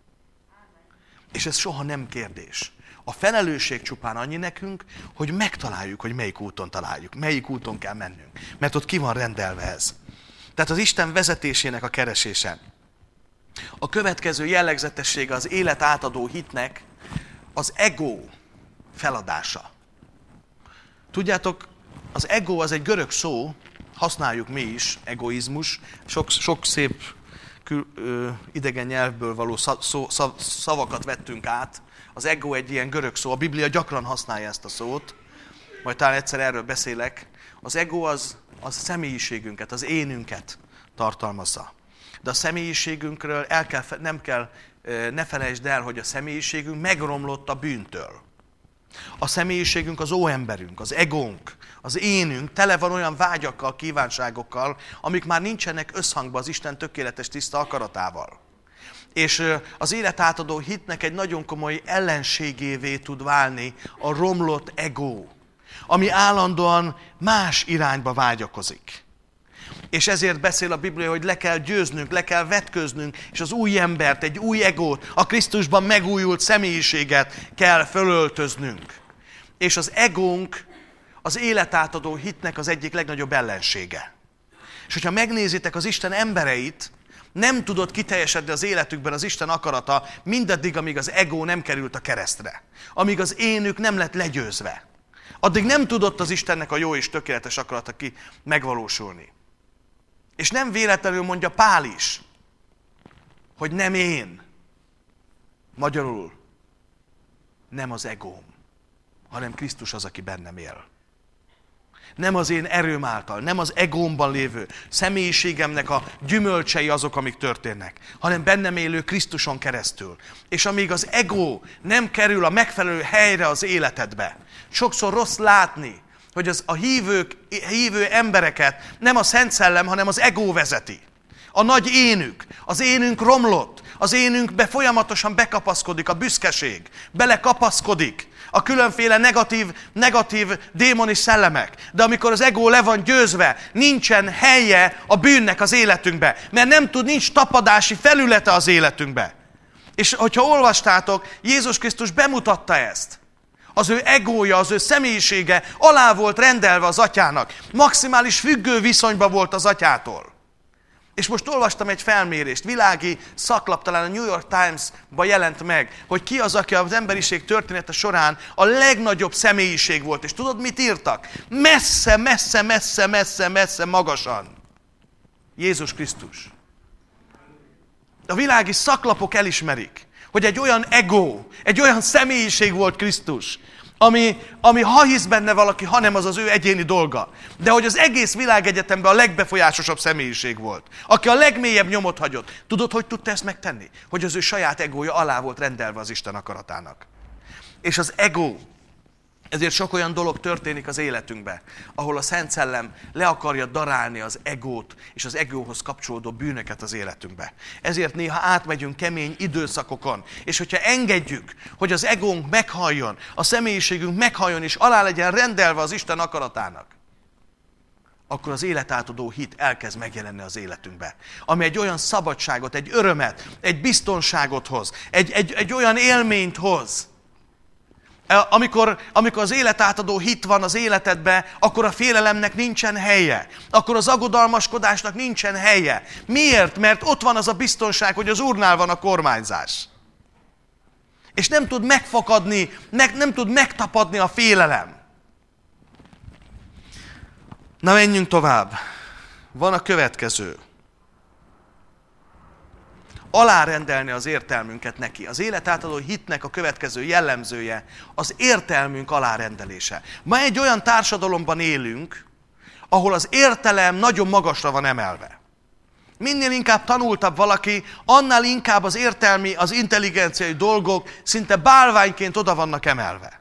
És ez soha nem kérdés. A felelősség csupán annyi nekünk, hogy megtaláljuk, hogy melyik úton találjuk, melyik úton kell mennünk. Mert ott ki van rendelve ez. Tehát az Isten vezetésének a keresése. A következő jellegzetessége az élet átadó hitnek az ego feladása. Tudjátok, az ego az egy görög szó, használjuk mi is, egoizmus, sok, sok szép kül, ö, idegen nyelvből való szav, szav, szavakat vettünk át. Az ego egy ilyen görög szó, a Biblia gyakran használja ezt a szót, majd talán egyszer erről beszélek. Az ego az, az a személyiségünket, az énünket tartalmazza. De a személyiségünkről el kell, nem kell, ne felejtsd el, hogy a személyiségünk megromlott a bűntől. A személyiségünk az óemberünk, az egónk, az énünk tele van olyan vágyakkal, kívánságokkal, amik már nincsenek összhangban az Isten tökéletes tiszta akaratával. És az életátadó hitnek egy nagyon komoly ellenségévé tud válni a romlott ego, ami állandóan más irányba vágyakozik. És ezért beszél a Biblia, hogy le kell győznünk, le kell vetköznünk, és az új embert, egy új egót, a Krisztusban megújult személyiséget kell fölöltöznünk. És az egónk az életátadó hitnek az egyik legnagyobb ellensége. És hogyha megnézitek az Isten embereit, nem tudod kiteljesedni az életükben az Isten akarata mindaddig, amíg az ego nem került a keresztre. Amíg az énük nem lett legyőzve. Addig nem tudott az Istennek a jó és tökéletes akarata ki megvalósulni. És nem véletlenül mondja Pál is, hogy nem én, magyarul, nem az egóm, hanem Krisztus az, aki bennem él. Nem az én erőm által, nem az egómban lévő személyiségemnek a gyümölcsei azok, amik történnek, hanem bennem élő Krisztuson keresztül. És amíg az ego nem kerül a megfelelő helyre az életedbe, sokszor rossz látni, hogy az a hívők, hívő embereket nem a Szent Szellem, hanem az ego vezeti. A nagy énük, az énünk romlott, az énünkbe folyamatosan bekapaszkodik a büszkeség, belekapaszkodik a különféle negatív, negatív démonis szellemek. De amikor az ego le van győzve, nincsen helye a bűnnek az életünkbe, mert nem tud, nincs tapadási felülete az életünkbe. És hogyha olvastátok, Jézus Krisztus bemutatta ezt. Az ő egója, az ő személyisége alá volt rendelve az atyának. Maximális függő viszonyban volt az atyától. És most olvastam egy felmérést, világi szaklap, talán a New York Times-ban jelent meg, hogy ki az, aki az emberiség története során a legnagyobb személyiség volt. És tudod, mit írtak? Messze, messze, messze, messze, messze, magasan. Jézus Krisztus. A világi szaklapok elismerik, hogy egy olyan ego, egy olyan személyiség volt Krisztus, ami, ami ha hisz benne valaki, hanem az az ő egyéni dolga. De hogy az egész világegyetemben a legbefolyásosabb személyiség volt, aki a legmélyebb nyomot hagyott. Tudod, hogy tudta ezt megtenni? Hogy az ő saját egója alá volt rendelve az Isten akaratának. És az ego, ezért sok olyan dolog történik az életünkben, ahol a Szent Szellem le akarja darálni az egót és az egóhoz kapcsolódó bűnöket az életünkbe. Ezért néha átmegyünk kemény időszakokon, és hogyha engedjük, hogy az egónk meghalljon, a személyiségünk meghalljon, és alá legyen rendelve az Isten akaratának, akkor az életátadó hit elkezd megjelenni az életünkbe. Ami egy olyan szabadságot, egy örömet, egy biztonságot hoz, egy, egy, egy olyan élményt hoz. Amikor, amikor az életátadó hit van az életedben, akkor a félelemnek nincsen helye. Akkor az aggodalmaskodásnak nincsen helye. Miért? Mert ott van az a biztonság, hogy az Úrnál van a kormányzás. És nem tud megfakadni, meg, nem tud megtapadni a félelem. Na, menjünk tovább. Van a következő. Alárendelni az értelmünket neki. Az életátadó hitnek a következő jellemzője az értelmünk alárendelése. Ma egy olyan társadalomban élünk, ahol az értelem nagyon magasra van emelve. Minél inkább tanultabb valaki, annál inkább az értelmi, az intelligenciai dolgok szinte bálványként oda vannak emelve.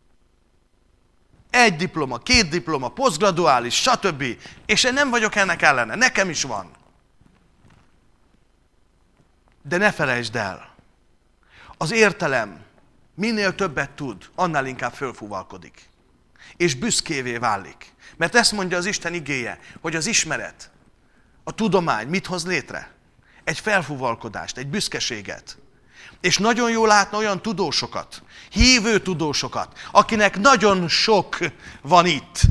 Egy diploma, két diploma, posztgraduális, stb. És én nem vagyok ennek ellene, nekem is van. De ne felejtsd el, az értelem minél többet tud, annál inkább fölfúvalkodik. És büszkévé válik. Mert ezt mondja az Isten igéje, hogy az ismeret, a tudomány mit hoz létre? Egy felfúvalkodást, egy büszkeséget. És nagyon jól látna olyan tudósokat, hívő tudósokat, akinek nagyon sok van itt,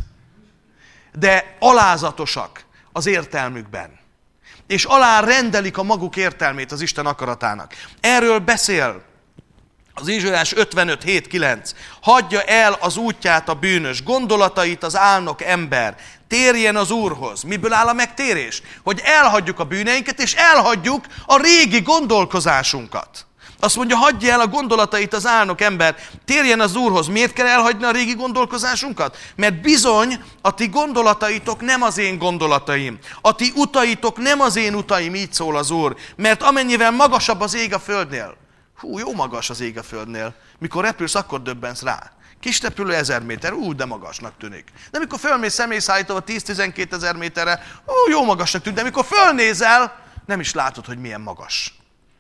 de alázatosak az értelmükben. És alá rendelik a maguk értelmét az Isten akaratának. Erről beszél az Ézsaiás ötvenöt hét kilenc. Hagyja el az útját a bűnös, gondolatait az álnok ember, térjen az Úrhoz. Miből áll a megtérés? Hogy elhagyjuk a bűneinket, és elhagyjuk a régi gondolkozásunkat. Azt mondja, hagyja el a gondolatait az álnok ember, térjen az Úrhoz. Miért kell elhagyni a régi gondolkozásunkat? Mert bizony a ti gondolataitok nem az én gondolataim. A ti utaitok nem az én utaim, így szól az Úr. Mert amennyivel magasabb az ég a földnél. Hú, jó magas az ég a földnél. Mikor repülsz, akkor döbbensz rá. Kis repülő ezer méter, ú, de magasnak tűnik. De mikor fölmész személyszállítóval tíz-tizenkét ezer méterre, ú, jó magasnak tűnik. De mikor fölnézel, nem is látod, hogy milyen magas.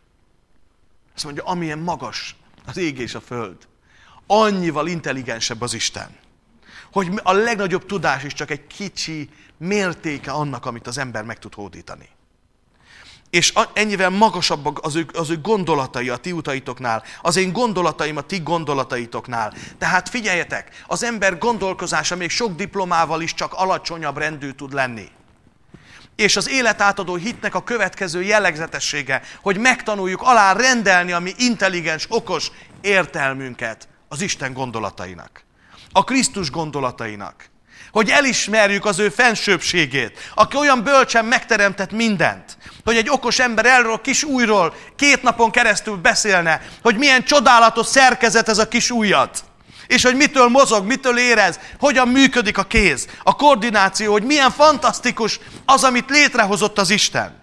Azt mondja, amilyen magas az ég és a föld, annyival intelligensebb az Isten. Hogy a legnagyobb tudás is csak egy kicsi mértéke annak, amit az ember meg tud hódítani. És ennyivel magasabbak az ő, az ő gondolatai a ti utaitoknál, az én gondolataim a ti gondolataitoknál. Tehát figyeljetek, az ember gondolkozása még sok diplomával is csak alacsonyabb rendű tud lenni. És az életátadó hitnek a következő jellegzetessége, hogy megtanuljuk alá rendelni a mi intelligens, okos értelmünket az Isten gondolatainak. A Krisztus gondolatainak. Hogy elismerjük az ő fensőbbségét, aki olyan bölcsen megteremtett mindent, hogy egy okos ember erről a kis ujjról két napon keresztül beszélne, hogy milyen csodálatos szerkezet ez a kis ujjad. És hogy mitől mozog, mitől érez, hogyan működik a kéz, a koordináció, hogy milyen fantasztikus az, amit létrehozott az Isten.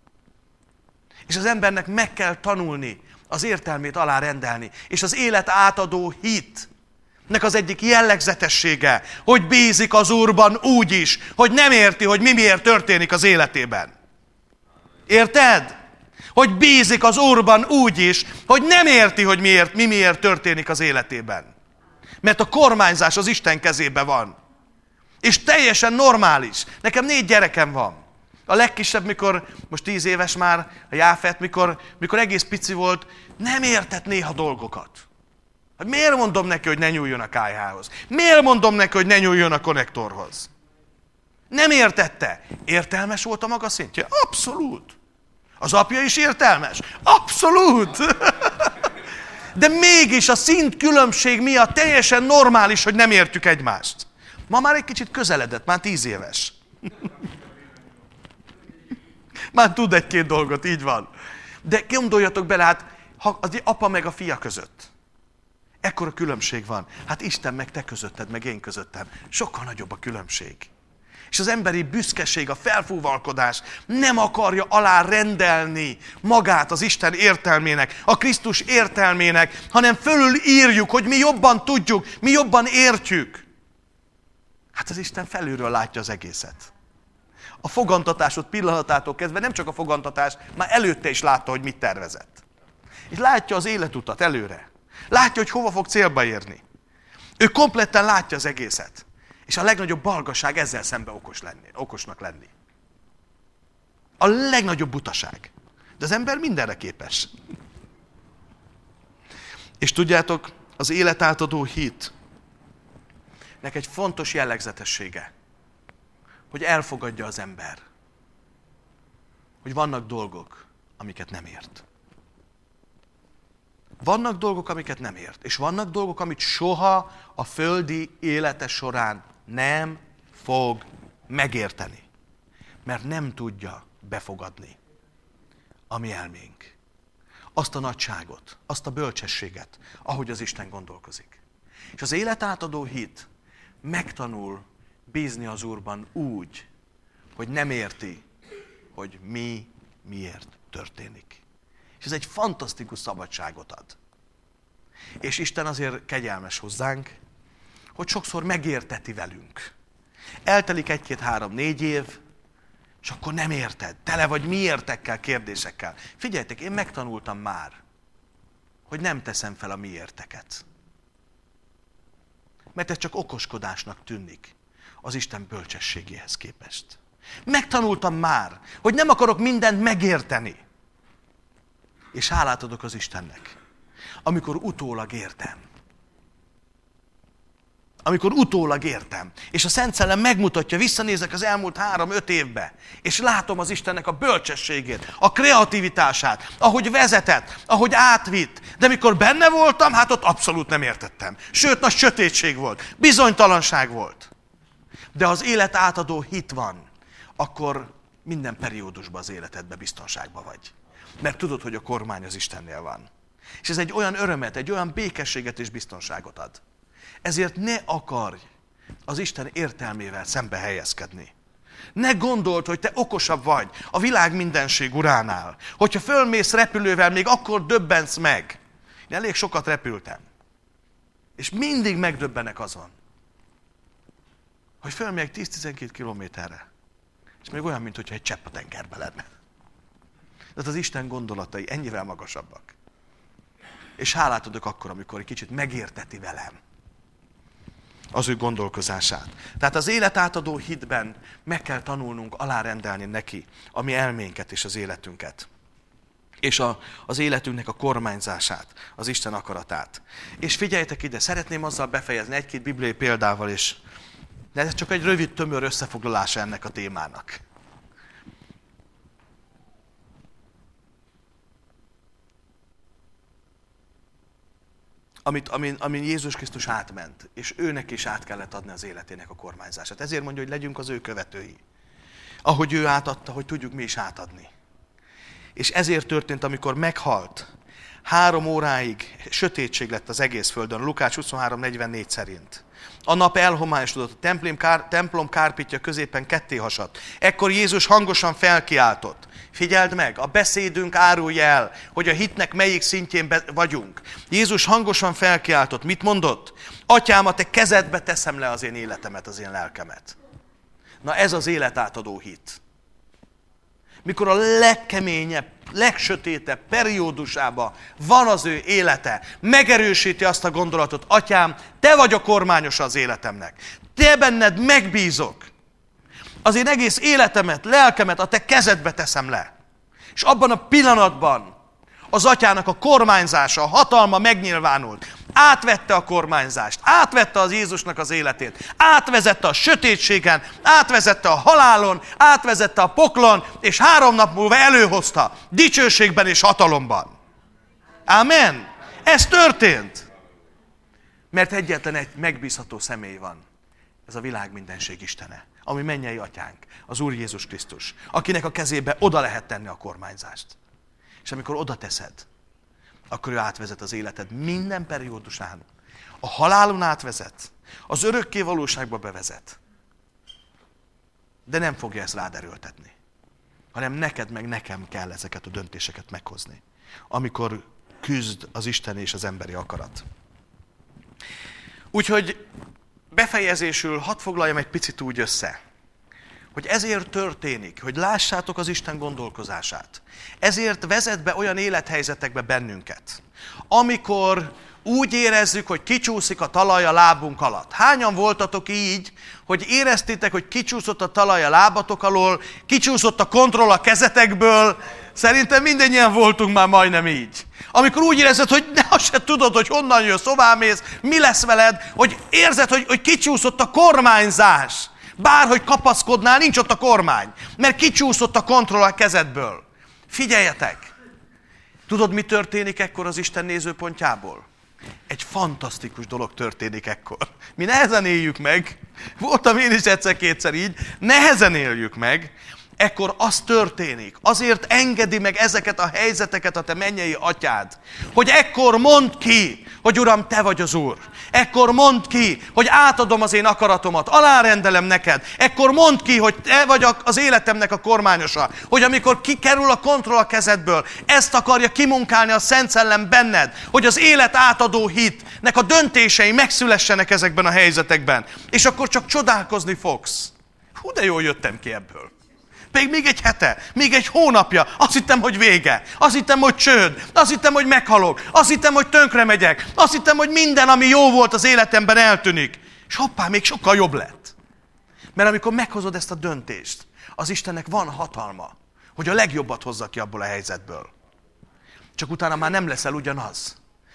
És az embernek meg kell tanulni az értelmét alárendelni. És az élet átadó hitnek az egyik jellegzetessége, hogy bízik az Úrban úgy is, hogy nem érti, hogy mi miért történik az életében. Érted? Hogy bízik az Úrban úgy is, hogy nem érti, hogy miért, mi miért történik az életében. Mert a kormányzás az Isten kezében van. És teljesen normális. Nekem négy gyerekem van. A legkisebb, mikor, most tíz éves már, a Jáfet, mikor, mikor egész pici volt, nem értett néha dolgokat. Hát miért mondom neki, hogy ne nyúljon a ká há hoz? Miért mondom neki, hogy ne nyúljon a konnektorhoz? Nem értette. Értelmes volt a maga szintje? Abszolút. Az apja is értelmes? Abszolút. De mégis a szint különbség miatt teljesen normális, hogy nem értjük egymást. Ma már egy kicsit közeledett, már tíz éves. Már tud egy-két dolgot, így van. De gondoljatok bele, hát ha az apa meg a fia között. Ekkora különbség van. Hát Isten meg te közötted, meg én közöttem. Sokkal nagyobb a különbség. És az emberi büszkeség, a felfúvalkodás nem akarja alárendelni magát az Isten értelmének, a Krisztus értelmének, hanem fölül írjuk, hogy mi jobban tudjuk, mi jobban értjük. Hát az Isten felülről látja az egészet. A fogantatásod pillanatától kezdve nem csak a fogantatás, már előtte is látta, hogy mit tervezett. És látja az életutat előre. Látja, hogy hova fog célba érni. Ő kompletten látja az egészet. És a legnagyobb balgaság ezzel szembe okos lenni, okosnak lenni. A legnagyobb butaság. De az ember mindenre képes. És tudjátok, az életátadó hitnek egy fontos jellegzetessége, hogy elfogadja az ember, hogy vannak dolgok, amiket nem ért. Vannak dolgok, amiket nem ért. És vannak dolgok, amit soha a földi élete során nem fog megérteni. Mert nem tudja befogadni a mi elménk. Azt a nagyságot, azt a bölcsességet, ahogy az Isten gondolkozik. És az életátadó hit megtanul bízni az Úrban úgy, hogy nem érti, hogy mi miért történik. És ez egy fantasztikus szabadságot ad. És Isten azért kegyelmes hozzánk, hogy sokszor megérteti velünk. Eltelik egy-két-három-négy év, és akkor nem érted. Tele vagy miértekkel, kérdésekkel. Figyeljetek, én megtanultam már, hogy nem teszem fel a miérteket. Mert ez csak okoskodásnak tűnik az Isten bölcsességéhez képest. Megtanultam már, hogy nem akarok mindent megérteni. És hálát adok az Istennek, amikor utólag értem. Amikor utólag értem, és a Szent Szellem megmutatja, visszanézek az elmúlt három-öt évbe, és látom az Istennek a bölcsességét, a kreativitását, ahogy vezetett, ahogy átvitt. De mikor benne voltam, hát ott abszolút nem értettem. Sőt, nagy sötétség volt, bizonytalanság volt. De az élet átadó hit van, akkor minden periódusban az életedben biztonságban vagy. Mert tudod, hogy a kormány az Istennél van. És ez egy olyan örömet, egy olyan békességet és biztonságot ad. Ezért ne akarj az Isten értelmével szembe helyezkedni. Ne gondold, hogy te okosabb vagy a világ mindenség uránál. Hogyha fölmész repülővel, még akkor döbbensz meg. Én elég sokat repültem. És mindig megdöbbenek azon, hogy fölmegyek tíz-tizenkét kilométerre. És még olyan, mintha egy csepp a tengerbe lenne. Tehát az Isten gondolatai ennyivel magasabbak. És hálát adok akkor, amikor egy kicsit megérteti velem az ő gondolkozását. Tehát az életátadó hitben meg kell tanulnunk alárendelni neki a mi elménket és az életünket. És a, az életünknek a kormányzását, az Isten akaratát. És figyeljetek ide, szeretném azzal befejezni egy-két bibliai példával is. De ez csak egy rövid, tömör összefoglalása ennek a témának. Amit, amin, amin Jézus Krisztus átment, és őnek is át kellett adni az életének a kormányzását. Ezért mondja, hogy legyünk az ő követői. Ahogy ő átadta, hogy tudjuk mi is átadni. És ezért történt, amikor meghalt, három óráig sötétség lett az egész földön, Lukács huszonhárom negyvennégy szerint. A nap elhomályosodott, a templom, kár, templom kárpitja középen ketté hasadt. Ekkor Jézus hangosan felkiáltott. Figyeld meg, a beszédünk árulja el, hogy a hitnek melyik szintjén be vagyunk. Jézus hangosan felkiáltott. Mit mondott? Atyám, a te kezedbe teszem le az én életemet, az én lelkemet. Na ez az életátadó hit. Mikor a legkeményebb, legsötétebb periódusában van az ő élete, megerősíti azt a gondolatot, atyám, te vagy a kormányos az életemnek. Te benned megbízok. Az én egész életemet, lelkemet a te kezedbe teszem le. És abban a pillanatban az atyának a kormányzása, a hatalma megnyilvánult. Átvette a kormányzást, átvette az Jézusnak az életét, átvezette a sötétségen, átvezette a halálon, átvezette a poklon, és három nap múlva előhozta dicsőségben és hatalomban. Amen. Ez történt. Mert egyetlen egy megbízható személy van. Ez a világ mindenség Istene, ami mennyei atyánk, az Úr Jézus Krisztus, akinek a kezébe oda lehet tenni a kormányzást. És amikor oda teszed, akkor ő átvezet az életed minden periódusán. A halálon átvezet, az örökké valóságba bevezet. De nem fogja ezt rád erőltetni, hanem neked meg nekem kell ezeket a döntéseket meghozni, amikor küzd az Isten és az emberi akarat. Úgyhogy befejezésül hadd foglaljam egy picit úgy össze, hogy ezért történik, hogy lássátok az Isten gondolkozását. Ezért vezet be olyan élethelyzetekbe bennünket, amikor úgy érezzük, hogy kicsúszik a talaj a lábunk alatt. Hányan voltatok így, hogy éreztétek, hogy kicsúszott a talaj a lábatok alól, kicsúszott a kontroll a kezetekből? Szerintem mindannyian voltunk már majdnem így. Amikor úgy érzed, hogy ne azt se tudod, hogy honnan jössz, hová mész, mi lesz veled, hogy érzed, hogy, hogy kicsúszott a kormányzás. Bárhogy kapaszkodnál, nincs ott a kormány, mert kicsúszott a kontroll a kezedből. Figyeljetek! Tudod, mi történik ekkor az Isten nézőpontjából? Egy fantasztikus dolog történik ekkor. Mi nehezen éljük meg, voltam én is egyszer-kétszer így, nehezen éljük meg, ekkor az történik, azért engedi meg ezeket a helyzeteket a te mennyei atyád, hogy ekkor mondd ki, hogy Uram, te vagy az Úr. Ekkor mondd ki, hogy átadom az én akaratomat, alárendelem neked. Ekkor mondd ki, hogy te vagy az életemnek a kormányosa. Hogy amikor kikerül a kontroll a kezedből, ezt akarja kimunkálni a Szent Szellem benned, hogy az élet átadó hitnek a döntései megszülessenek ezekben a helyzetekben. És akkor csak csodálkozni fogsz. Hú, de jól jöttem ki ebből. Még, még egy hete, még egy hónapja, azt hittem, hogy vége. Azt hittem, hogy csőd. Azt hittem, hogy meghalok. Azt hittem, hogy tönkre megyek. Azt hittem, hogy minden, ami jó volt az életemben, eltűnik. És hoppá, még sokkal jobb lett. Mert amikor meghozod ezt a döntést, az Istennek van hatalma, hogy a legjobbat hozza ki abból a helyzetből. Csak utána már nem leszel ugyanaz.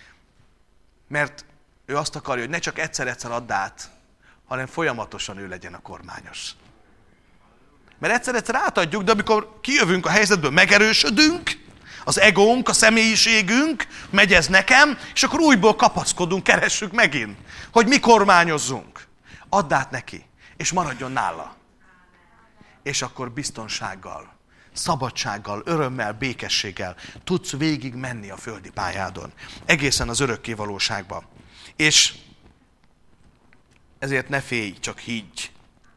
Mert ő azt akarja, hogy ne csak egyszer-egyszer add át, hanem folyamatosan ő legyen a kormányos. Mert egyszer-egyszer átadjuk, de amikor kijövünk a helyzetből, megerősödünk, az egónk, a személyiségünk, megy ez nekem, és akkor újból kapaszkodunk, keressük megint, hogy mi kormányozzunk. Add át neki, és maradjon nála. És akkor biztonsággal, szabadsággal, örömmel, békességgel tudsz végig menni a földi pályádon. Egészen az örökké valóságba. És ezért ne félj, csak higgy.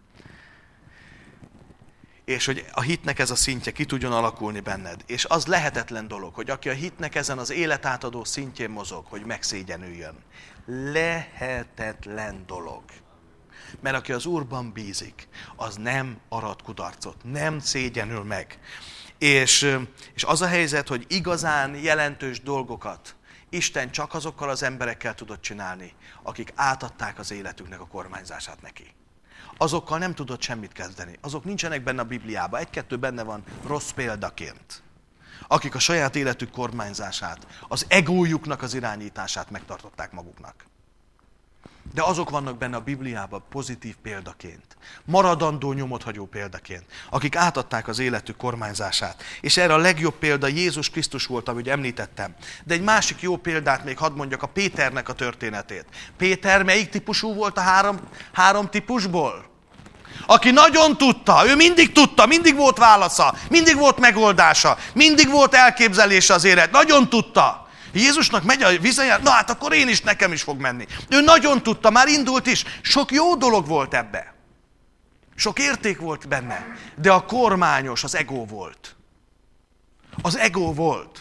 És hogy a hitnek ez a szintje ki tudjon alakulni benned. És az lehetetlen dolog, hogy aki a hitnek ezen az életátadó szintjén mozog, hogy megszégyenüljön. Lehetetlen dolog. Mert aki az Úrban bízik, az nem arad kudarcot, nem szégyenül meg. És, és az a helyzet, hogy igazán jelentős dolgokat Isten csak azokkal az emberekkel tudott csinálni, akik átadták az életüknek a kormányzását neki. Azokkal nem tudott semmit kezdeni. Azok nincsenek benne a Bibliában. Egy-kettő benne van rossz példaként. Akik a saját életük kormányzását, az egójuknak az irányítását megtartották maguknak. De azok vannak benne a Bibliában pozitív példaként. Maradandó nyomot hagyó példaként. Akik átadták az életük kormányzását. És erre a legjobb példa Jézus Krisztus volt, ahogy említettem. De egy másik jó példát még hadd mondjak, a Péternek a történetét. Péter melyik típusú volt a három, három típusból? Aki nagyon tudta, ő mindig tudta, mindig volt válasza, mindig volt megoldása, mindig volt elképzelése az élet, nagyon tudta. Jézusnak megy a vizenyát, na hát akkor én is, nekem is fog menni. Ő nagyon tudta, már indult is, sok jó dolog volt ebbe. Sok érték volt benne, de a kormányos az egó volt. Az egó volt.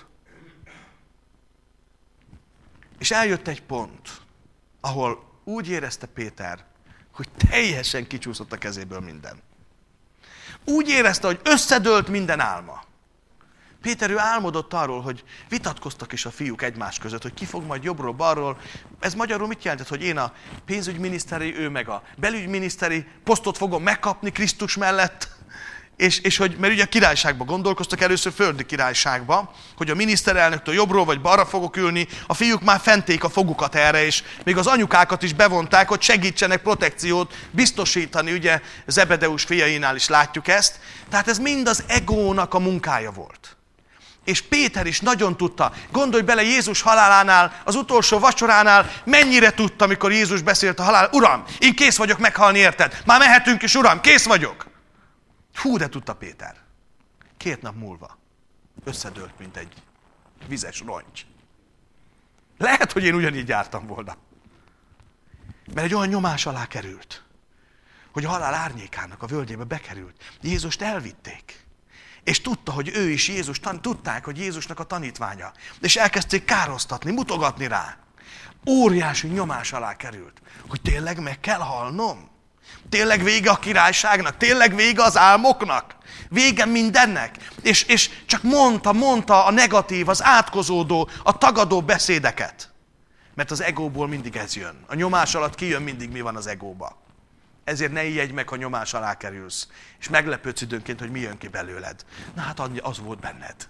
És eljött egy pont, ahol úgy érezte Péter, hogy teljesen kicsúszott a kezéből minden. Úgy érezte, hogy összedőlt minden álma. Péter ő álmodott arról, hogy vitatkoztak is a fiúk egymás között, hogy ki fog majd jobbról, balról. Ez magyarul mit jelentett, hogy én a pénzügyminiszteri, ő meg a belügyminiszteri posztot fogom megkapni Krisztus mellett? És, és hogy, mert ugye a királyságban gondolkoztak, először földi királyságba, hogy a miniszterelnöktől jobbról vagy balra fogok ülni, a fiúk már fenték a fogukat erre, és még az anyukákat is bevonták, hogy segítsenek protekciót biztosítani, ugye Zebedeus fiainál is látjuk ezt. Tehát ez mind az egónak a munkája volt. És Péter is nagyon tudta. Gondolj bele, Jézus halálánál, az utolsó vacsoránál mennyire tudta, amikor Jézus beszélt a halál. Uram, én kész vagyok meghalni, érted? Már mehetünk is, Uram, kész vagyok. Hú, de tudta Péter. Két nap múlva összedőlt, mint egy vizes rongy. Lehet, hogy én ugyanígy jártam volna. Mert egy olyan nyomás alá került, hogy a halál árnyékának a völgyébe bekerült. Jézust elvitték. És tudta, hogy ő is Jézus, tudták, hogy Jézusnak a tanítványa. És elkezdték károsztatni, mutogatni rá. Óriási nyomás alá került, hogy tényleg meg kell halnom. Tényleg vége a királyságnak, tényleg vége az álmoknak, vége mindennek. És, és csak mondta, mondta a negatív, az átkozódó, a tagadó beszédeket. Mert az egóból mindig ez jön. A nyomás alatt kijön mindig, mi van az egóba. Ezért ne ijedj meg, ha nyomás alá kerülsz. És meglepődsz időnként, hogy mi jön ki belőled. Na hát az volt benned.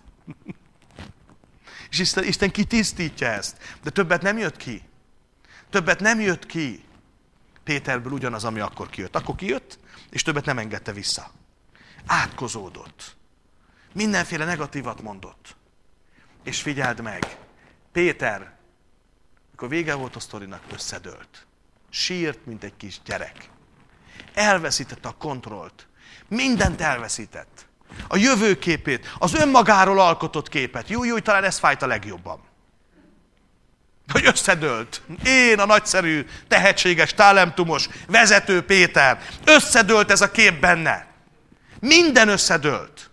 És Isten, Isten kitisztítja ezt. De többet nem jött ki. Többet nem jött ki. Péterből ugyanaz, ami akkor kijött. Akkor kijött, és többet nem engedte vissza. Átkozódott. Mindenféle negatívat mondott. És figyeld meg, Péter, amikor vége volt a sztorinak, összedőlt. Sírt, mint egy kis gyerek. Elveszítette a kontrollt. Mindent elveszített. A jövőképét, az önmagáról alkotott képet. Jó, jó, talán ez fájt a legjobban. Hogy összedőlt. Én a nagyszerű, tehetséges, talentumos vezető Péter. Összedőlt ez a kép benne. Minden összedőlt.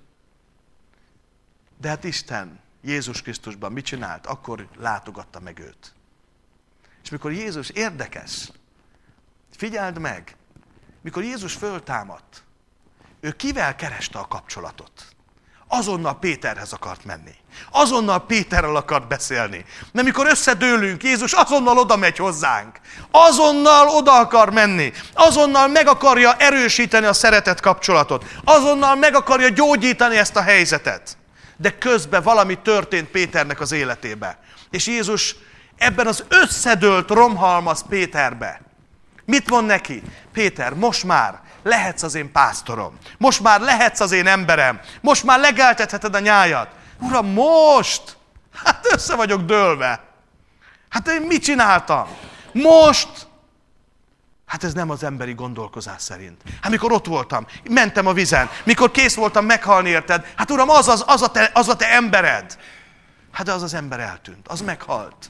De hát Isten Jézus Krisztusban mit csinált? Akkor látogatta meg őt. És mikor Jézus, érdekes, figyeld meg, mikor Jézus föltámadt, ő kivel kereste a kapcsolatot? Azonnal Péterhez akart menni. Azonnal Péterrel akart beszélni. Mert mikor összedőlünk, Jézus azonnal oda megy hozzánk. Azonnal oda akar menni. Azonnal meg akarja erősíteni a szeretet kapcsolatot. Azonnal meg akarja gyógyítani ezt a helyzetet. De közben valami történt Péternek az életébe. És Jézus ebben az összedőlt romhalmaz Péterbe. Mit mond neki? Péter, most már lehetsz az én pásztorom. Most már lehetsz az én emberem. Most már legeltetheted a nyájat. Uram, most? Hát össze vagyok dőlve. Hát én mit csináltam? Most? Hát ez nem az emberi gondolkozás szerint. Hát mikor ott voltam, mentem a vizen, mikor kész voltam meghalni érted, hát Uram, az, az, az, a, te, az a te embered. Hát de az az ember eltűnt, az meghalt.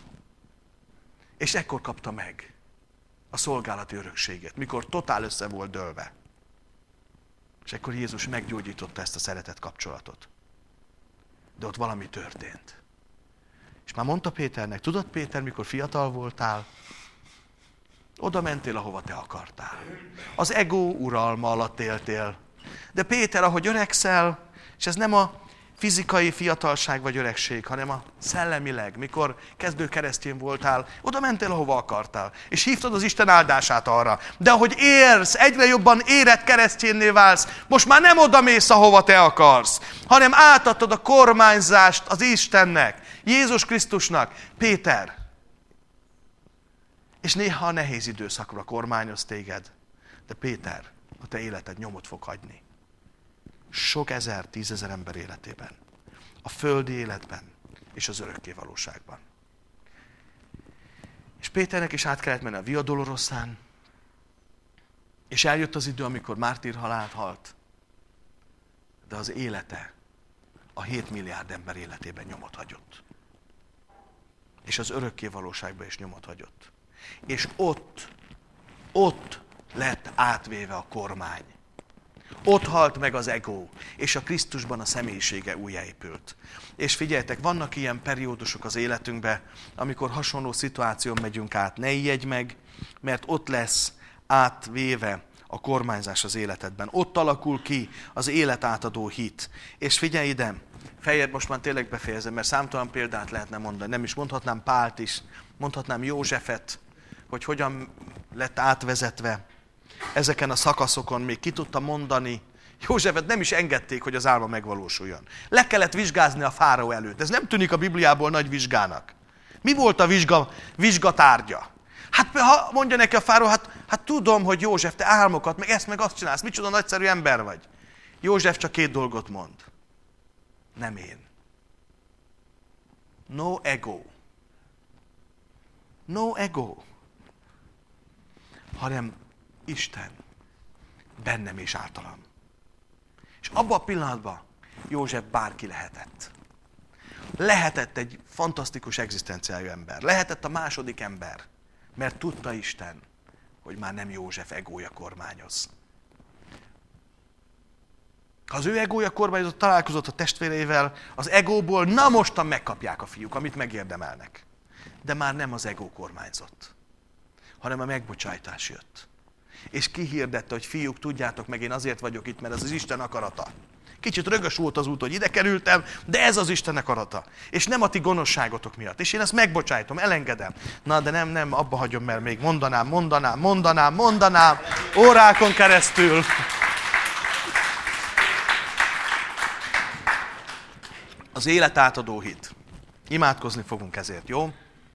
És ekkor kapta meg a szolgálati örökséget, mikor totál össze volt dőlve. És ekkor Jézus meggyógyította ezt a szeretet kapcsolatot. De ott valami történt. És már mondta Péternek, tudod Péter, mikor fiatal voltál, oda mentél, ahova te akartál. Az ego uralma alatt éltél. De Péter, ahogy öregszel, és ez nem a fizikai fiatalság vagy öregség, hanem a szellemileg, mikor kezdő keresztény voltál, oda mentél, ahova akartál. És hívtad az Isten áldását arra. De ahogy érsz, egyre jobban érett keresztényné válsz, most már nem oda mész, ahova te akarsz, hanem átadtad a kormányzást az Istennek, Jézus Krisztusnak. Péter, és néha a nehéz időszakra kormányoz téged, de Péter, a te életed nyomot fog hagyni. Sok ezer, tízezer ember életében. A földi életben és az örökké valóságban. És Péternek is át kellett menni a Via Doloroszán, és eljött az idő, amikor mártír halált halt, de az élete a hét milliárd ember életében nyomot hagyott. És az örökké valóságban is nyomot hagyott. És ott, ott lett átvéve a kormány. Ott halt meg az ego, és a Krisztusban a személyisége újjáépült. És figyeljetek, vannak ilyen periódusok az életünkben, amikor hasonló szituáción megyünk át. Ne ijedj meg, mert ott lesz átvéve a kormányzás az életedben. Ott alakul ki az életátadó hit. És figyelj ide, feljebb most már tényleg befejezem, mert számtalan példát lehetne mondani. Nem is mondhatnám Pált is, mondhatnám Józsefet, hogy hogyan lett átvezetve ezeken a szakaszokon, még ki tudta mondani Józsefet nem is engedték, hogy az álma megvalósuljon. Le kellett vizsgázni a fáraó előtt. Ez nem tűnik a Bibliából nagy vizsgának. Mi volt a vizsga, vizsgatárgya? Hát ha mondja neki a fáraó, hát, hát tudom, hogy József, te álmokat, meg ezt, meg azt csinálsz, micsoda nagyszerű ember vagy. József csak két dolgot mond. Nem én. No ego. No ego. Hanem Isten bennem és általam. És abban a pillanatban József bárki lehetett. Lehetett egy fantasztikus egzisztenciájú ember. Lehetett a második ember. Mert tudta Isten, hogy már nem József egója kormányoz. Ha az ő egója kormányozott, találkozott a testvéreivel, az egóból, na mostan megkapják a fiúk, amit megérdemelnek. De már nem az egó kormányzott, hanem a megbocsájtás jött. És kihirdette, hogy fiúk, tudjátok meg, én azért vagyok itt, mert ez az Isten akarata. Kicsit rögös volt az út, hogy ide kerültem, de ez az Isten akarata. És nem a ti gonoszságotok miatt. És én ezt megbocsájtom, elengedem. Na, de nem, nem, abba hagyom, mert még mondanám, mondanám, mondanám, mondanám, órákon keresztül. Az élet átadó hit. Imádkozni fogunk ezért, jó?